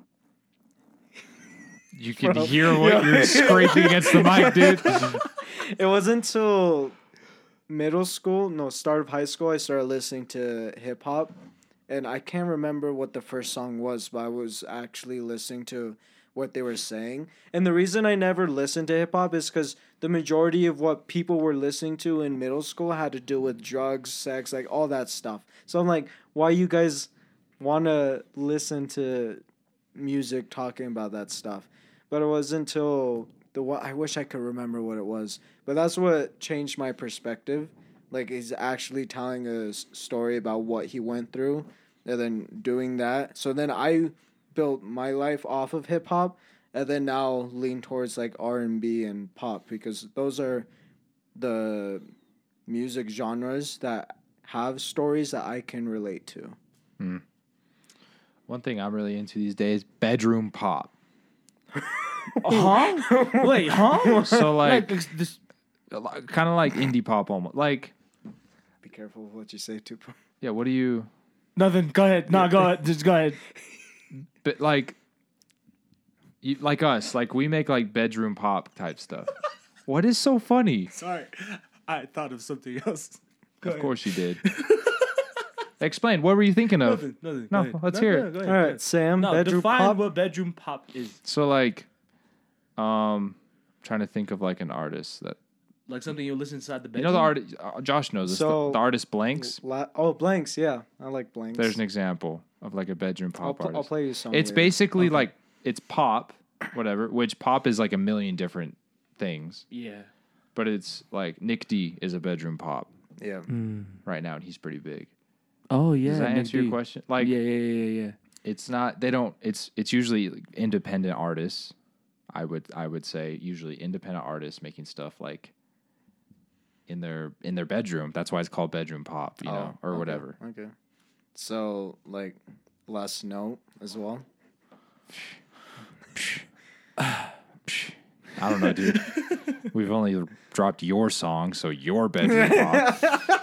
Speaker 4: You can
Speaker 5: Bro.
Speaker 4: hear what
Speaker 5: Yeah.
Speaker 4: you're scraping against the mic, dude.
Speaker 5: it wasn't until middle school, no, start of high school, I started listening to hip hop, and I can't remember what the first song was, but I was actually listening to what they were saying. And the reason I never listened to hip hop is because the majority of what people were listening to in middle school had to do with drugs, sex, like all that stuff. So I'm like, why you guys want to listen to music talking about that stuff? But it wasn't until the one, I wish I could remember what it was, but that's what changed my perspective. Like, he's actually telling a s- story about what he went through and then doing that. So then I built my life off of hip hop and then now lean towards like R and B and pop, because those are the music genres that have stories that I can relate to.
Speaker 4: One thing I'm really into these days, bedroom pop.
Speaker 6: huh? Wait, huh?
Speaker 4: So like,
Speaker 6: Like this.
Speaker 4: kind of like indie pop almost. Like,
Speaker 5: Be careful of what you say, Tupac.
Speaker 4: yeah, what do you?
Speaker 6: Nothing. Go ahead. No, go ahead. Just go ahead.
Speaker 4: But like, you, like us, like we make like bedroom pop type stuff. What is so funny?
Speaker 6: Sorry, I thought of something else. Go
Speaker 4: Of course you did. Explain. What were you thinking of?
Speaker 6: Nothing. Nothing.
Speaker 4: No,
Speaker 6: Go ahead.
Speaker 4: let's
Speaker 6: No,
Speaker 4: hear
Speaker 6: no,
Speaker 4: it.
Speaker 6: go
Speaker 5: All
Speaker 6: ahead, go
Speaker 5: right, Sam,
Speaker 6: No,
Speaker 5: bedroom
Speaker 6: define
Speaker 5: pop.
Speaker 6: what bedroom pop is.
Speaker 4: So like, um, trying to think of like an artist that
Speaker 6: Like something you listen inside the
Speaker 4: you
Speaker 6: bedroom.
Speaker 4: know the artist. Uh, Josh knows this.
Speaker 5: So-
Speaker 4: the, the artist Blanks.
Speaker 5: La- oh, Blanks, yeah. I like Blanks.
Speaker 4: There's an example of like a bedroom
Speaker 5: I'll,
Speaker 4: pop
Speaker 5: pl- I'll
Speaker 4: artist.
Speaker 5: play you some.
Speaker 4: It's
Speaker 5: later.
Speaker 4: basically like it's pop, whatever. Which pop is like a million different things,
Speaker 6: Yeah.
Speaker 4: but it's like Nick D is a bedroom pop
Speaker 5: Yeah.
Speaker 4: right now, and he's pretty big.
Speaker 6: Oh yeah.
Speaker 4: Does that
Speaker 6: Nick
Speaker 4: answer your
Speaker 6: D.
Speaker 4: question? Like,
Speaker 6: yeah, yeah, yeah, yeah.
Speaker 4: it's not. They don't. It's it's usually like independent artists. I would I would say usually independent artists making stuff like in their in their bedroom. That's why it's called bedroom pop, you know, or
Speaker 5: okay,
Speaker 4: whatever.
Speaker 5: Okay. So, like, last note as well.
Speaker 4: I don't know, dude. We've only dropped your song, so your bedroom pop.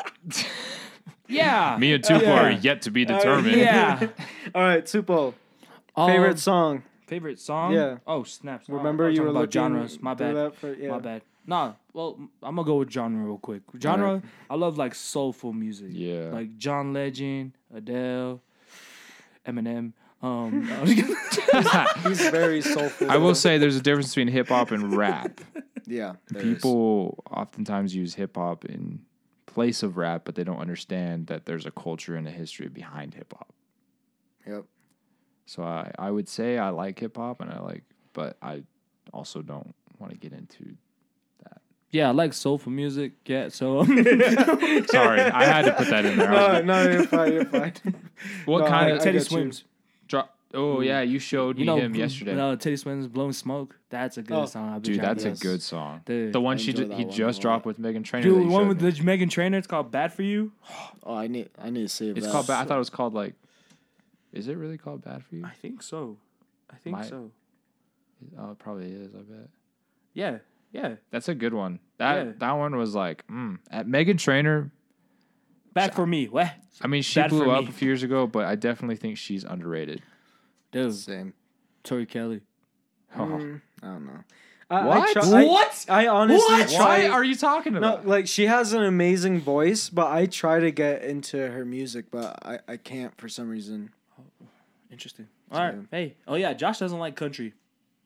Speaker 6: Yeah.
Speaker 4: Me and Tupo are yet to be determined.
Speaker 6: Yeah.
Speaker 5: All right, Tupo. Favorite
Speaker 6: Um,
Speaker 5: song.
Speaker 6: favorite song?
Speaker 5: Yeah.
Speaker 6: Oh snaps!
Speaker 5: Remember
Speaker 6: I was
Speaker 5: you were
Speaker 6: talking about
Speaker 5: looking
Speaker 6: genres. My
Speaker 5: through
Speaker 6: bad.
Speaker 5: that for- yeah.
Speaker 6: My bad. Nah. Well, I'm gonna go with genre real quick. Genre. I love like soulful music.
Speaker 4: Yeah.
Speaker 6: Like John Legend, Adele, Eminem. Um.
Speaker 5: He's very soulful.
Speaker 4: I will say there's a difference between hip hop and rap.
Speaker 5: Yeah. there is.
Speaker 4: People oftentimes use hip hop in place of rap, but they don't understand that there's a culture and a history behind hip hop.
Speaker 5: Yep.
Speaker 4: So I, I would say I like hip hop and I like, but I also don't want to get into that.
Speaker 6: yeah, I like soulful music. Yeah. So. Um,
Speaker 4: Sorry, I had to put that in there. I
Speaker 5: No,
Speaker 4: was-
Speaker 5: no, you're fine. You're fine.
Speaker 4: what
Speaker 5: no,
Speaker 4: kind
Speaker 5: I-
Speaker 4: of
Speaker 5: I
Speaker 6: Teddy
Speaker 5: get you.
Speaker 6: Swims.
Speaker 4: dro- Oh yeah, you showed
Speaker 6: You
Speaker 4: me
Speaker 6: know
Speaker 4: him
Speaker 6: Bl-
Speaker 4: yesterday.
Speaker 6: No, Teddy Swims, "Blowing Smoke." That's a good
Speaker 5: Oh.
Speaker 6: song. I've been
Speaker 4: Dude,
Speaker 6: trying
Speaker 4: that's
Speaker 6: to
Speaker 4: a
Speaker 5: Yes.
Speaker 4: good song.
Speaker 6: Dude,
Speaker 4: the one
Speaker 5: I
Speaker 4: she
Speaker 5: enjoy
Speaker 4: ju-
Speaker 5: that
Speaker 4: he
Speaker 5: one a
Speaker 4: just
Speaker 5: lot.
Speaker 4: dropped with Megan Trainor. that
Speaker 6: Dude,
Speaker 4: you
Speaker 6: one
Speaker 4: showed
Speaker 6: with
Speaker 4: me.
Speaker 6: the Megan Trainor. It's called "Bad for You."
Speaker 5: Oh, I need, I need to save
Speaker 4: It's
Speaker 5: that.
Speaker 4: called. Bad. I thought it was called like. Is it really called Bad for You?
Speaker 6: I think so. I think
Speaker 4: My-
Speaker 6: so.
Speaker 4: Oh, it probably is. I bet.
Speaker 6: Yeah, yeah.
Speaker 4: That's a good one. That
Speaker 6: Yeah.
Speaker 4: that one was like, mm. At Megan Trainor.
Speaker 6: Bad for me. What?
Speaker 4: I mean, she
Speaker 6: Bad
Speaker 4: blew
Speaker 6: for
Speaker 4: up
Speaker 6: me.
Speaker 4: a few years ago, but I definitely think she's underrated.
Speaker 6: Dude,
Speaker 5: Same.
Speaker 6: Tori Kelly.
Speaker 4: Oh.
Speaker 5: Mm, I don't know. I,
Speaker 4: What?
Speaker 5: I, try,
Speaker 6: What?
Speaker 5: I, I honestly
Speaker 6: What?
Speaker 5: try.
Speaker 4: What are you talking
Speaker 5: No,
Speaker 4: about?
Speaker 5: like she has an amazing voice, but I try to get into her music, but I, I can't for some reason.
Speaker 6: Interesting. All right. Hey. Oh yeah. Josh doesn't like country.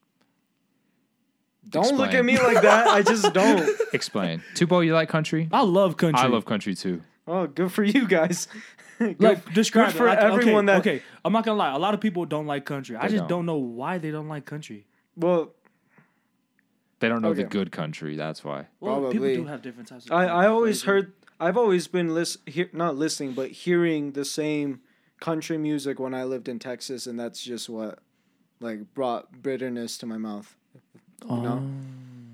Speaker 5: Don't look
Speaker 4: Explain.
Speaker 5: at me like that. I just don't.
Speaker 4: Explain. Tupo, you like country?
Speaker 6: I love country.
Speaker 4: I love country too.
Speaker 5: Oh, good for you guys. Good,
Speaker 6: Like describe
Speaker 5: good
Speaker 6: it.
Speaker 5: for
Speaker 6: Like,
Speaker 5: everyone
Speaker 6: okay,
Speaker 5: that.
Speaker 6: Okay, I'm not gonna lie. A lot of people don't like country. I
Speaker 4: They
Speaker 6: just
Speaker 4: don't.
Speaker 6: don't know why they don't like country.
Speaker 5: Well,
Speaker 4: They don't know the
Speaker 5: Okay.
Speaker 4: good country. That's why.
Speaker 6: Well,
Speaker 5: Probably.
Speaker 6: people do have different types of.
Speaker 5: I, I always
Speaker 6: flavor.
Speaker 5: heard. I've always been lis- hear, not listening, but hearing the same country music when I lived in Texas, and that's just what like brought bitterness to my mouth.
Speaker 6: Oh.
Speaker 5: know?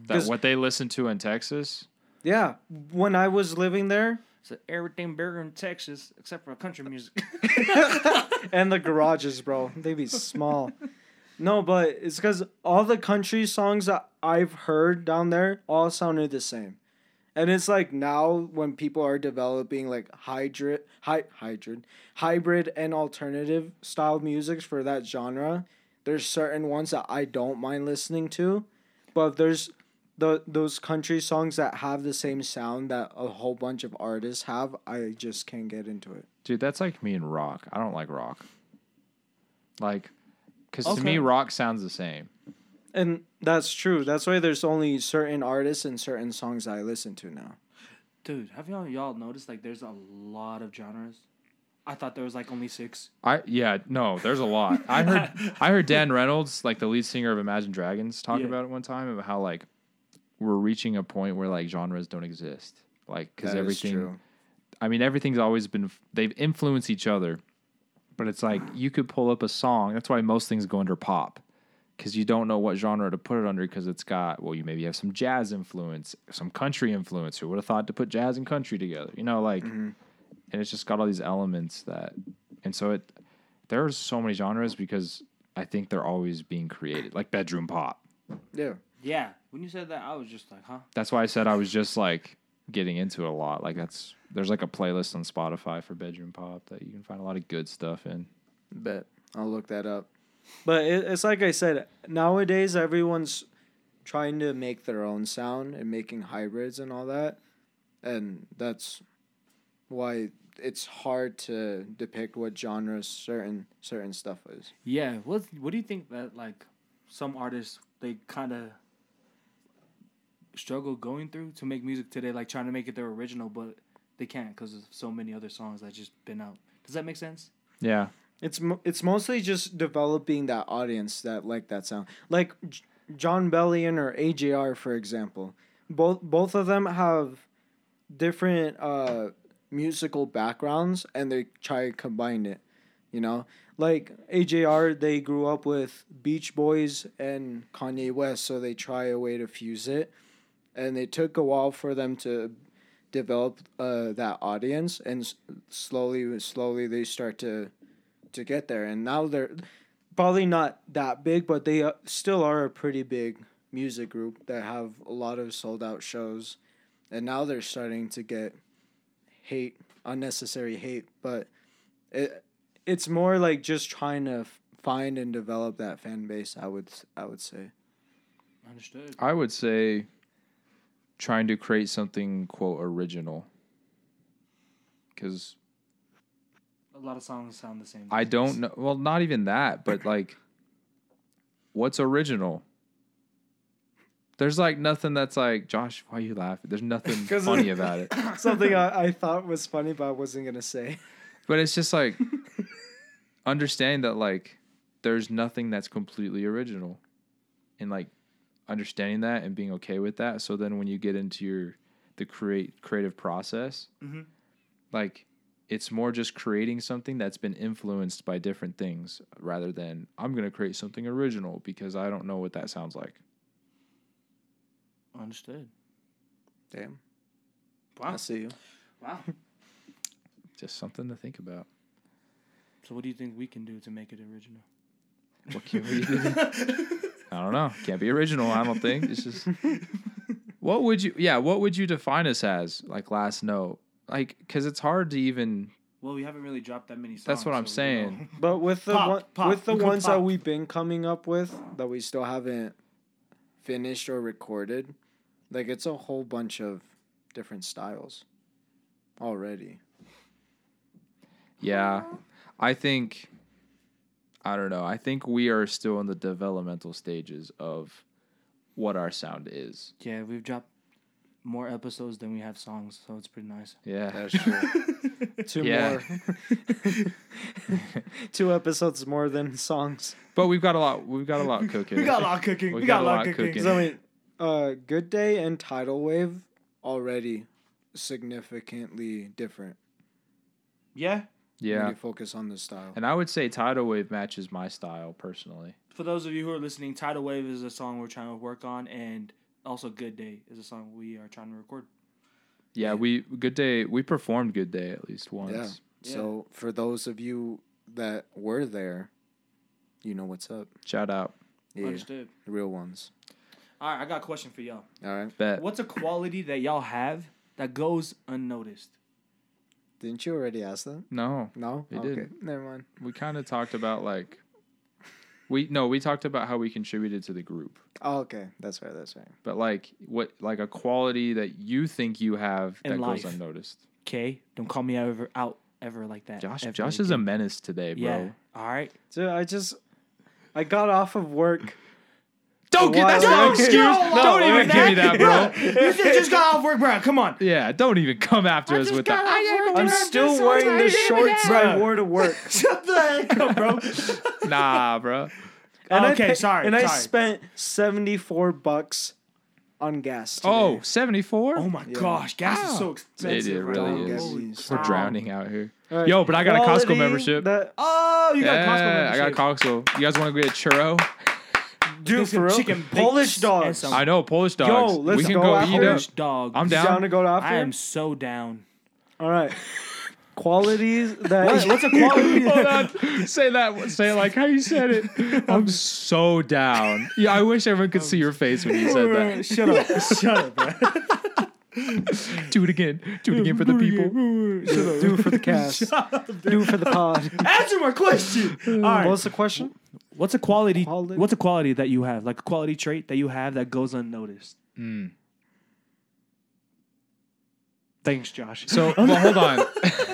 Speaker 4: That
Speaker 5: 'Cause-
Speaker 4: what they listen to in Texas.
Speaker 5: Yeah, when I was living there,
Speaker 6: So everything bigger in Texas except for country music.
Speaker 5: and the garages, bro, they be small. No, but it's because all the country songs that I've heard down there all sounded the same. And it's like now when people are developing like hybrid, hy- hybrid, hybrid and alternative style musics for that genre, there's certain ones that I don't mind listening to, but there's the those country songs that have the same sound that a whole bunch of artists have. I just can't get into it.
Speaker 4: Dude, that's like me and rock. I don't like rock. Like, because to
Speaker 6: Okay.
Speaker 4: me, rock sounds the same.
Speaker 5: And that's true. That's why there's only certain artists and certain songs I listen to now.
Speaker 6: Dude, have y'all y'all noticed like there's a lot of genres? I thought there was like only six.
Speaker 4: I yeah no, there's a lot. I heard I heard Dan Reynolds, like the lead singer of Imagine Dragons, talk
Speaker 6: Yeah.
Speaker 4: about it one time about how like we're reaching a point where like genres don't exist, like because
Speaker 5: That is
Speaker 4: everything.
Speaker 5: true.
Speaker 4: I mean, everything's always been they've influenced each other, but it's like you could pull up a song. That's why most things go under pop, because you don't know what genre to put it under because it's got well, you maybe have some jazz influence, some country influence. Who would have thought to put jazz and country together? You know, like.
Speaker 5: Mm-hmm.
Speaker 4: And it's just got all these elements that, and so it, there's so many genres because I think they're always being created, like bedroom pop.
Speaker 5: Yeah.
Speaker 6: Yeah, when you said that, I was just like, huh?
Speaker 4: That's why I said I was just like getting into it a lot. Like that's there's like a playlist on Spotify for bedroom pop that you can find a lot of good stuff in.
Speaker 5: Bet. I'll look that up. But it, it's like I said, nowadays everyone's trying to make their own sound and making hybrids and all that. And that's why it's hard to depict what genres certain certain stuff is.
Speaker 6: Yeah, what what do you think that like some artists they kind of struggle going through to make music today, like trying to make it their original, but they can't because of so many other songs that just been out. Does that make sense?
Speaker 4: Yeah,
Speaker 5: It's mo- it's mostly just developing that audience that like that sound. Like J- John Bellion or A J R, for example. Both both of them have different uh, musical backgrounds, and they try to combine it. You know, like A J R, they grew up with Beach Boys and Kanye West, so they try a way to fuse it, and it took a while for them to develop uh, that audience, and s- slowly, slowly they start to to get there, and now they're probably not that big, but they uh, still are a pretty big music group that have a lot of sold out shows, and now they're starting to get hate, unnecessary hate, but it it's more like just trying to f- find and develop that fan base. I would I would say.
Speaker 6: Understood.
Speaker 4: I would say trying to create something quote original, because
Speaker 6: A lot of songs sound the same.
Speaker 4: I
Speaker 6: these
Speaker 4: don't
Speaker 6: days.
Speaker 4: know. Well, not even that, but like, what's original? There's like nothing that's like, Josh, why are you laughing? There's nothing
Speaker 5: 'Cause
Speaker 4: funny
Speaker 5: of-
Speaker 4: about it.
Speaker 5: Something I, I thought was funny, but I wasn't gonna say.
Speaker 4: But it's just like understanding that like there's nothing that's completely original, and like understanding that and being okay with that. So then when you get into your the create creative process,
Speaker 6: Mhm.
Speaker 4: like it's more just creating something that's been influenced by different things rather than I'm gonna create something original because I don't know what that sounds like.
Speaker 6: Understood.
Speaker 5: Damn,
Speaker 6: Wow.
Speaker 5: I see you.
Speaker 6: Wow.
Speaker 4: Just something to think about.
Speaker 6: So what do you think we can do to make it original?
Speaker 4: What can we do? I don't know. Can't be original, I don't think. It's just what would you yeah, what would you define us as? Like last note. Like cuz it's hard to even
Speaker 6: Well, we haven't really dropped that many songs.
Speaker 4: That's what I'm
Speaker 6: so we don't
Speaker 4: saying.
Speaker 6: know.
Speaker 5: But with the
Speaker 6: Pop,
Speaker 5: one,
Speaker 6: pop,
Speaker 5: with the
Speaker 6: we go
Speaker 5: ones that
Speaker 6: pop.
Speaker 5: we've been coming up with that we still haven't finished or recorded, like it's a whole bunch of different styles already.
Speaker 4: Yeah. I think I don't know. I think we are still in the developmental stages of what our sound is.
Speaker 6: Yeah, we've dropped more episodes than we have songs, so it's pretty nice.
Speaker 4: Yeah.
Speaker 5: That's true. Two
Speaker 4: Yeah.
Speaker 5: more. Two episodes more than songs.
Speaker 4: But we've got a lot we've got a lot cooking.
Speaker 6: We got a lot cooking.
Speaker 4: We
Speaker 6: We,
Speaker 4: got
Speaker 6: got,
Speaker 4: a
Speaker 6: a lot
Speaker 4: lot
Speaker 6: cooking.
Speaker 4: cooking.
Speaker 5: So I mean, uh, Good Day and Tidal Wave already significantly different.
Speaker 6: Yeah.
Speaker 5: When
Speaker 4: Yeah.
Speaker 5: you focus on the style.
Speaker 4: And I would say Tidal Wave matches my style personally.
Speaker 6: For those of you who are listening, Tidal Wave is a song we're trying to work on, and also Good Day is a song we are trying to record.
Speaker 4: Yeah, we Good Day. We performed Good Day at least once.
Speaker 5: Yeah. So for those of you that were there, you know what's up.
Speaker 4: Shout out.
Speaker 5: Yeah,
Speaker 6: Understood.
Speaker 5: the real ones.
Speaker 6: All right, I got a question for y'all.
Speaker 5: All right.
Speaker 4: Bet.
Speaker 6: What's a quality that y'all have that goes unnoticed?
Speaker 5: Didn't you already ask that?
Speaker 4: No,
Speaker 5: No.
Speaker 4: We
Speaker 5: okay.
Speaker 4: didn't.
Speaker 5: Never mind.
Speaker 4: we kind of talked about like we no, we talked about how we contributed to the group.
Speaker 5: Oh, okay. That's right. That's right.
Speaker 4: But like what like a quality that you think you have
Speaker 6: In
Speaker 4: that
Speaker 6: life.
Speaker 4: goes unnoticed.
Speaker 6: Okay, don't call me ever out ever like that.
Speaker 4: Josh
Speaker 6: ever
Speaker 4: Josh is a
Speaker 6: again.
Speaker 4: menace today, bro.
Speaker 6: Yeah. All right.
Speaker 5: Dude, I just I got off of work.
Speaker 4: Don't get
Speaker 5: Why-
Speaker 4: that
Speaker 5: why-
Speaker 4: excuse.
Speaker 5: No,
Speaker 4: don't even give me that, bro.
Speaker 6: You just got off work, bro. Come on.
Speaker 4: Yeah, don't even come after us with that.
Speaker 5: I'm still wearing the shorts I wore to work.
Speaker 6: Shut the heck up, bro.
Speaker 4: Nah, bro.
Speaker 5: And I
Speaker 6: Okay,
Speaker 5: pa-
Speaker 6: sorry,
Speaker 5: And I
Speaker 6: sorry.
Speaker 5: spent seventy-four bucks on gas today.
Speaker 4: Oh, seventy-four?
Speaker 6: Oh my gosh, gas is so expensive.
Speaker 4: It
Speaker 6: right
Speaker 4: really
Speaker 6: now.
Speaker 5: Don't
Speaker 4: is.
Speaker 5: get
Speaker 6: Holy
Speaker 5: me
Speaker 4: We're
Speaker 6: cow.
Speaker 4: drowning out here.
Speaker 5: All right.
Speaker 4: Yo, but I got a Costco
Speaker 5: Quality
Speaker 4: membership.
Speaker 5: that-
Speaker 6: Oh, you got
Speaker 4: yeah,
Speaker 6: Costco membership.
Speaker 4: I got Costco. You guys want to get a churro?
Speaker 5: Dude,
Speaker 6: Get some
Speaker 5: for real?
Speaker 6: chicken
Speaker 5: Polish
Speaker 6: bits and
Speaker 5: dogs.
Speaker 6: some-
Speaker 4: I know, Polish dogs.
Speaker 5: Yo, let's
Speaker 4: we can
Speaker 5: go
Speaker 4: go,
Speaker 5: after
Speaker 4: eat
Speaker 6: Polish
Speaker 4: up.
Speaker 6: dog.
Speaker 4: I'm
Speaker 5: You
Speaker 4: down.
Speaker 5: down to go after?
Speaker 6: I am so down.
Speaker 5: All right. Qualities that
Speaker 6: What? What's a quality?
Speaker 4: Hold on. Say that. Say it like how you said it. I'm so down. Yeah, I wish everyone could see your face when you said that.
Speaker 6: Shut up. Shut up, bro.
Speaker 4: Do it again. Do it again for the people.
Speaker 5: do for the cast, do for the pod.
Speaker 6: Answer my question. All right.
Speaker 5: What's the question?
Speaker 6: What's a quality,
Speaker 5: Quality?
Speaker 6: What's a quality that you have, like a quality trait that you have that goes unnoticed?
Speaker 4: Mm.
Speaker 6: Thanks, Josh.
Speaker 4: So, well, hold on.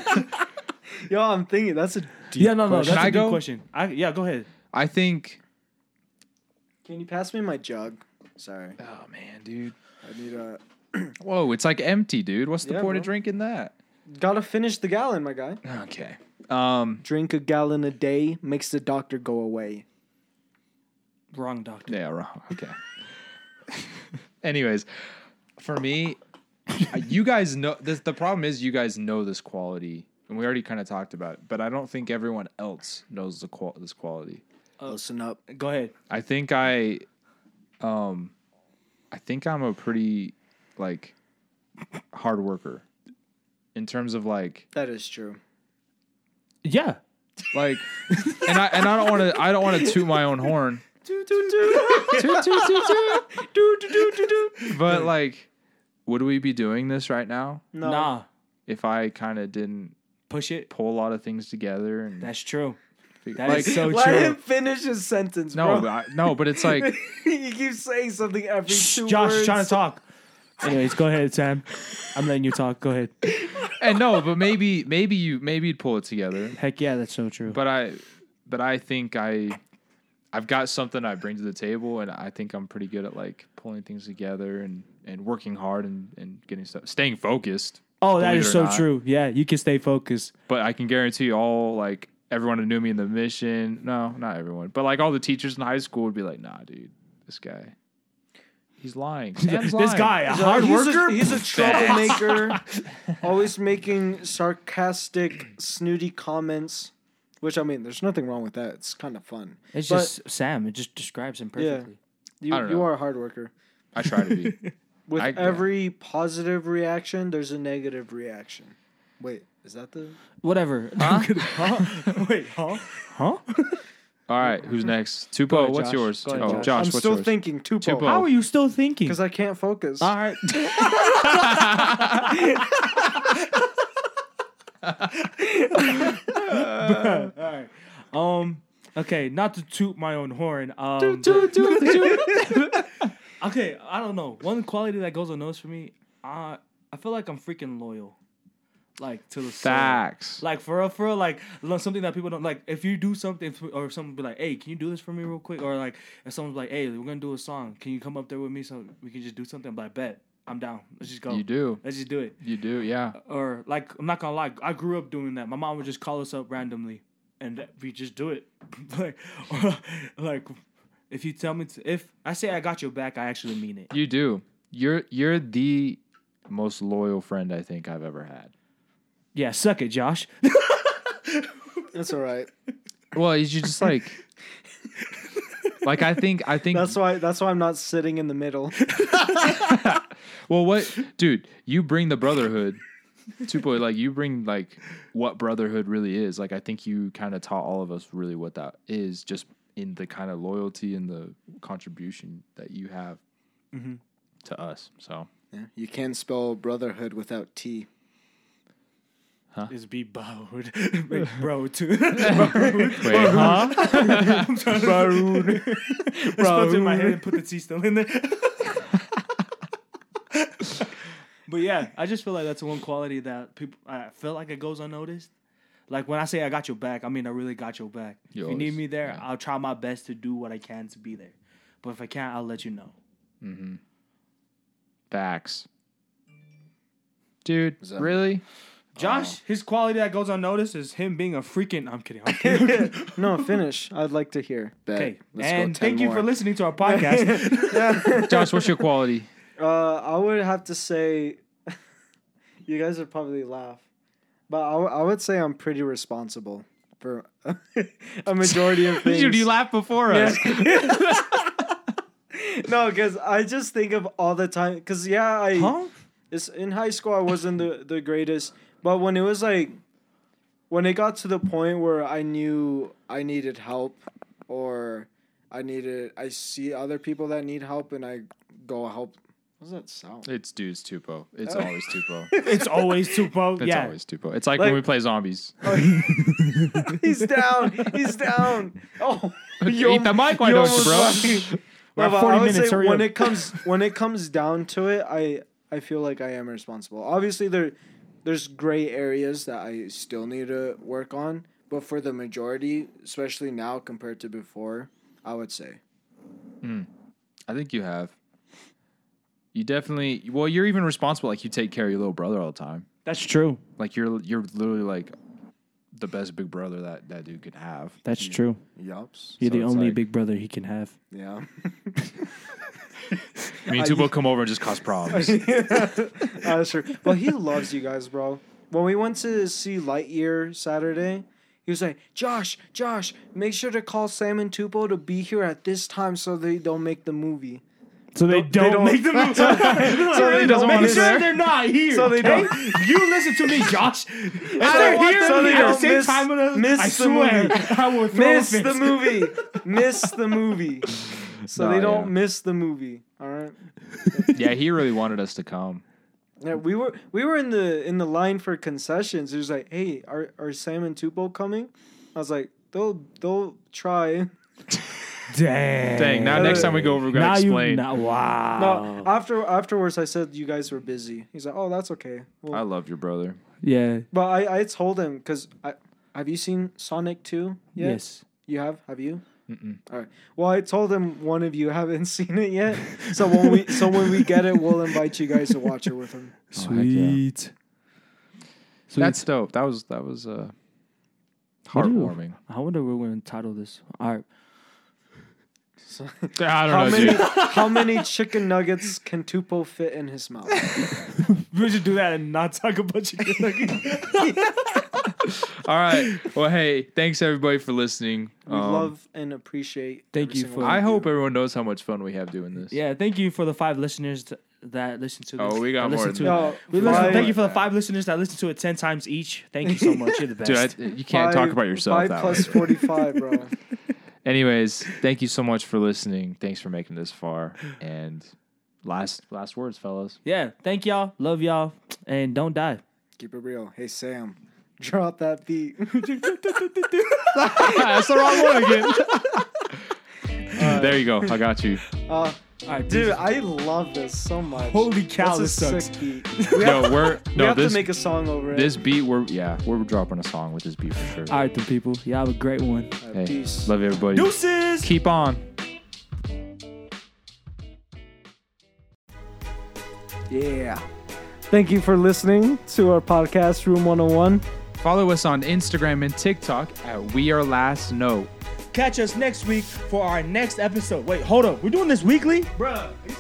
Speaker 5: Yo, I'm thinking that's a deep
Speaker 6: yeah, no, no,
Speaker 5: question.
Speaker 6: that's
Speaker 4: Can I
Speaker 6: a good
Speaker 4: go?
Speaker 6: question. I, yeah, go ahead.
Speaker 4: I think.
Speaker 5: Can you pass me my jug? Sorry,
Speaker 4: Oh man, dude.
Speaker 5: I need a.
Speaker 4: Whoa, it's like empty, dude. What's the
Speaker 5: Yeah,
Speaker 4: point
Speaker 5: bro.
Speaker 4: of drinking that?
Speaker 5: Gotta finish the gallon, my guy.
Speaker 4: Okay. Um.
Speaker 5: Drink a gallon a day makes the doctor go away.
Speaker 6: Wrong doctor.
Speaker 4: Yeah. Wrong. Okay. Anyways, for me, you guys know this. The problem is you guys know this quality, and we already kind of talked about it. But I don't think everyone else knows the qual- this quality.
Speaker 5: Listen up.
Speaker 6: Go ahead.
Speaker 4: I think I, um, I think I'm a pretty like hard worker in terms of like
Speaker 5: That is true.
Speaker 6: Yeah.
Speaker 4: like, and I and I don't want to I don't want to toot my own horn,
Speaker 5: Do do do
Speaker 4: Toot, toot, toot, toot.
Speaker 5: do do do do do.
Speaker 4: but like, would we be doing this right now
Speaker 5: No.
Speaker 6: Nah.
Speaker 4: if I kind of didn't
Speaker 6: Push it.
Speaker 4: pull a lot of things together and
Speaker 6: That's true.
Speaker 4: figure-
Speaker 6: That
Speaker 4: like
Speaker 6: is so
Speaker 5: Let
Speaker 6: true.
Speaker 5: him finish his sentence,
Speaker 4: no,
Speaker 5: bro.
Speaker 4: but I, no, but it's like
Speaker 5: He keeps saying something every
Speaker 6: Shh,
Speaker 5: two
Speaker 6: Josh
Speaker 5: words.
Speaker 6: is trying to talk. Anyways, go ahead, Sam. I'm letting you talk. Go ahead.
Speaker 4: and no, but maybe maybe you maybe you'd pull it together.
Speaker 6: Heck yeah, that's so true.
Speaker 4: But I, but I think I, I've got something I bring to the table, and I think I'm pretty good at like pulling things together and, and working hard and, and getting stuff, staying focused.
Speaker 6: oh, that
Speaker 4: believe
Speaker 6: is
Speaker 4: it or
Speaker 6: so
Speaker 4: not.
Speaker 6: true. Yeah, you can stay focused.
Speaker 4: But I can guarantee you all like everyone who knew me in the mission. No, not everyone, but like all the teachers in high school would be like, "Nah, dude, this guy, he's lying. Sam's
Speaker 6: This
Speaker 4: lying."
Speaker 6: guy, a
Speaker 5: He's a-
Speaker 6: hard
Speaker 5: he's
Speaker 6: worker.
Speaker 5: A, he's a troublemaker, always making sarcastic, snooty comments. Which I mean, there's nothing wrong with that. It's kind of fun.
Speaker 6: It's
Speaker 5: But-
Speaker 6: just Sam. It just describes him
Speaker 5: Yeah.
Speaker 6: perfectly.
Speaker 5: You,
Speaker 4: I don't
Speaker 5: you
Speaker 4: know.
Speaker 5: are a hard worker.
Speaker 4: I try to be.
Speaker 5: With
Speaker 4: I- yeah.
Speaker 5: every positive reaction, there's a negative reaction. Wait, is that the?
Speaker 6: Whatever. Huh? Wait, huh? Huh?
Speaker 4: All right, who's next? Tupo,
Speaker 6: ahead,
Speaker 4: what's
Speaker 6: Josh.
Speaker 4: yours?
Speaker 6: Go ahead,
Speaker 4: oh,
Speaker 6: Josh.
Speaker 4: Josh,
Speaker 5: I'm
Speaker 4: what's
Speaker 5: still
Speaker 4: yours?
Speaker 5: thinking Tupo.
Speaker 4: Tupo.
Speaker 6: How are you still thinking?
Speaker 5: Because I can't focus.
Speaker 6: All right. All right. Um. Okay. Not to toot my own horn. Um. Okay. I don't know. One quality that goes unnoticed for me. Uh, I feel like I'm freaking loyal. Like to the soul.
Speaker 4: Facts.
Speaker 6: Like for real, for real, like lo- something that people don't like. If you do something, or if someone be like, "Hey, can you do this for me real quick?" Or like, if someone's like, "Hey, we're gonna do a song. Can you come up there with me so we can just do something?" I'm like, "Bet, I'm down. Let's just go.
Speaker 4: You do.
Speaker 6: Let's just do it."
Speaker 4: You do. Yeah.
Speaker 6: Or like, I'm not gonna lie, I grew up doing that. My mom would just call us up randomly, and we just do it. like, or, like, if you tell me to, if I say I got your back, I actually mean it.
Speaker 4: You do. You're you're the most loyal friend I think I've ever had.
Speaker 6: Yeah, suck it, Josh.
Speaker 5: That's all right.
Speaker 4: Well, you just like Like I think I think
Speaker 5: That's why. That's why I'm not sitting in the middle.
Speaker 4: Well, what, dude? You bring the brotherhood, Tupo. Like you bring like what brotherhood really is. Like I think you kind of taught all of us really what that is, just in the kind of loyalty and the contribution that you have
Speaker 6: Mm-hmm.
Speaker 4: to us. So
Speaker 5: Yeah, you can't spell brotherhood without T.
Speaker 6: Is be bowed, like, bro. Too.
Speaker 4: wait, huh?
Speaker 6: I'm trying to spell in my head and put the T still in there. But yeah, I just feel like that's one quality that people. I feel like it goes unnoticed. Like when I say I got your back, I mean I really got your back.
Speaker 4: You
Speaker 6: if you need
Speaker 4: always-
Speaker 6: me there,
Speaker 4: yeah.
Speaker 6: I'll try my best to do what I can to be there. But if I can't, I'll let you know.
Speaker 4: Mm-hmm. Facts, dude.
Speaker 5: that-
Speaker 4: Really?
Speaker 6: Josh, his quality that goes unnoticed is him being a freaking. I'm kidding. I'm kidding.
Speaker 5: No, finish. I'd like to hear.
Speaker 6: Okay,
Speaker 5: Let's go
Speaker 6: and
Speaker 5: ten
Speaker 6: thank you
Speaker 5: more.
Speaker 6: for listening to our podcast.
Speaker 4: Josh, what's your quality?
Speaker 5: Uh, I would have to say, you guys would probably laugh, but I, w- I would say I'm pretty responsible for a majority of things.
Speaker 4: Dude, you laughed before us.
Speaker 5: No, because I just think of all the time. Because yeah, I
Speaker 6: Huh?
Speaker 5: it's, in high school I wasn't the the greatest, but when it was like, when it got to the point where I knew I needed help, or I needed, I see other people that need help, and I go help. What does that sound?
Speaker 4: It's dudes Tupo. It's always Tupo.
Speaker 6: It's always Tupo.
Speaker 4: It's
Speaker 6: Yeah.
Speaker 4: always Tupo. It's like,
Speaker 5: Like-
Speaker 4: when we play zombies.
Speaker 5: He's down. He's down. Oh,
Speaker 4: Eat the mic, why
Speaker 5: you
Speaker 4: don't you,
Speaker 5: almost
Speaker 4: bro?
Speaker 5: left me.
Speaker 6: We're
Speaker 5: No,
Speaker 6: at
Speaker 5: but
Speaker 6: forty
Speaker 5: I would
Speaker 6: minutes,
Speaker 5: say
Speaker 6: hurry
Speaker 5: when
Speaker 6: up.
Speaker 5: it comes when it comes down to it, I I feel like I am responsible. Obviously, there there's gray areas that I still need to work on, but for the majority, especially now compared to before, I would say.
Speaker 4: I think you have. You definitely. Well, you're even responsible. Like you take care of your little brother all the time.
Speaker 6: That's true.
Speaker 4: Like you're you're literally like the best big brother that that dude could have.
Speaker 6: That's true.
Speaker 5: Yups.
Speaker 6: You're
Speaker 4: So
Speaker 6: the
Speaker 4: it's
Speaker 6: only
Speaker 4: like-
Speaker 6: big brother he can have.
Speaker 5: Yeah.
Speaker 4: Me and Tupo come over and just cause problems.
Speaker 5: That's true. But he loves you guys, bro. When we went to see Lightyear Saturday, he was like, Josh, Josh, make sure to call Sam and Tupo to be here at this time so they don't make the movie.
Speaker 6: So they
Speaker 5: They
Speaker 6: don't,
Speaker 5: don't-
Speaker 6: make the movie.
Speaker 5: so they don't
Speaker 6: Make
Speaker 5: miss
Speaker 6: sure
Speaker 5: it.
Speaker 6: they're not here.
Speaker 5: So they
Speaker 6: okay?
Speaker 5: don't-
Speaker 6: You listen to me, Josh. If they're
Speaker 5: want
Speaker 6: here
Speaker 5: them to
Speaker 6: at the
Speaker 5: don't
Speaker 6: same
Speaker 5: miss-
Speaker 6: time with us,
Speaker 5: miss
Speaker 6: I
Speaker 5: the
Speaker 6: swear
Speaker 5: movie.
Speaker 6: I will throw
Speaker 5: Miss
Speaker 6: a fit.
Speaker 5: the movie. Miss the movie. So
Speaker 4: No,
Speaker 5: they don't
Speaker 4: yeah.
Speaker 5: miss the movie. All right.
Speaker 4: Yeah, he really wanted us to come.
Speaker 5: Yeah, we were we were in the in the line for concessions. He was like, "Hey, are are Sam and Tupo coming?" I was like, "They'll they'll try."
Speaker 6: Dang.
Speaker 4: Dang. Now next time we go over, we
Speaker 6: Now
Speaker 4: gotta
Speaker 6: you.
Speaker 4: explain.
Speaker 6: Now, wow.
Speaker 5: No, after afterwards, I said you guys were busy. He's like, "Oh, that's okay." Well,
Speaker 4: I love your brother.
Speaker 6: Yeah.
Speaker 5: but I I told him because I have you seen Sonic two yet?
Speaker 6: Yes.
Speaker 5: You have? Have you?
Speaker 4: Mm-mm.
Speaker 5: All right. Well, I told him one of you haven't seen it yet. So when we so when we get it, we'll invite you guys to watch it with him.
Speaker 4: Oh, heck yeah.
Speaker 6: Sweet. Sweet.
Speaker 4: That's dope. That was that was uh,
Speaker 6: What do you-
Speaker 4: heartwarming.
Speaker 6: I wonder what we're going to title this. All right.
Speaker 5: So,
Speaker 4: I don't
Speaker 5: how
Speaker 4: know,
Speaker 5: many
Speaker 4: dude.
Speaker 5: how many chicken nuggets can Tupo fit in his mouth?
Speaker 6: We should do that and not talk about chicken nuggets.
Speaker 4: All right. Well, hey, thanks everybody for listening.
Speaker 5: We
Speaker 4: Um,
Speaker 5: love and appreciate.
Speaker 6: thank
Speaker 5: every
Speaker 6: you
Speaker 5: single
Speaker 6: for-
Speaker 5: one
Speaker 4: I
Speaker 5: of
Speaker 4: hope
Speaker 5: you.
Speaker 4: everyone knows how much fun we have doing this.
Speaker 6: Yeah, thank you for the five listeners t- that listen to this.
Speaker 4: Oh, we got
Speaker 6: that
Speaker 4: more
Speaker 6: listen
Speaker 4: than
Speaker 6: to
Speaker 4: that.
Speaker 5: No,
Speaker 6: it. We listen,
Speaker 5: five-
Speaker 6: thank you for the five listeners that listen to it ten times each. Thank you so much. You're the best.
Speaker 4: Dude, I, you can't talk
Speaker 5: Five-
Speaker 4: about yourself
Speaker 5: Five
Speaker 4: that
Speaker 5: plus
Speaker 4: way.
Speaker 5: forty-five, bro.
Speaker 4: Anyways, thank you so much for listening. Thanks for making this far. And last last words, fellas.
Speaker 6: Yeah, thank y'all. Love y'all. And don't die.
Speaker 5: Keep it real. Hey Sam, drop that beat.
Speaker 4: That's the wrong one again. There you go. I got you.
Speaker 5: Uh,
Speaker 6: All right,
Speaker 5: dude, I love this so much.
Speaker 6: Holy cow,
Speaker 5: That's a
Speaker 6: this
Speaker 5: sick
Speaker 6: sucks.
Speaker 5: beat. We
Speaker 4: No,
Speaker 5: have,
Speaker 4: we're
Speaker 5: we
Speaker 4: no
Speaker 5: have
Speaker 4: this
Speaker 5: to make a song over it.
Speaker 4: this beat. We're yeah, we're dropping a song with this beat for sure.
Speaker 6: All right, then, people. Y'all have a great one.
Speaker 5: Uh,
Speaker 4: Hey,
Speaker 5: peace.
Speaker 4: love you, everybody.
Speaker 6: Deuces!
Speaker 4: Keep on.
Speaker 5: Yeah. Thank you for listening to our podcast, Room one oh one.
Speaker 4: Follow us on Instagram and TikTok at We Are Last Note.
Speaker 6: Catch us next week for our next episode. Wait, hold up. We're doing this weekly? Bruh.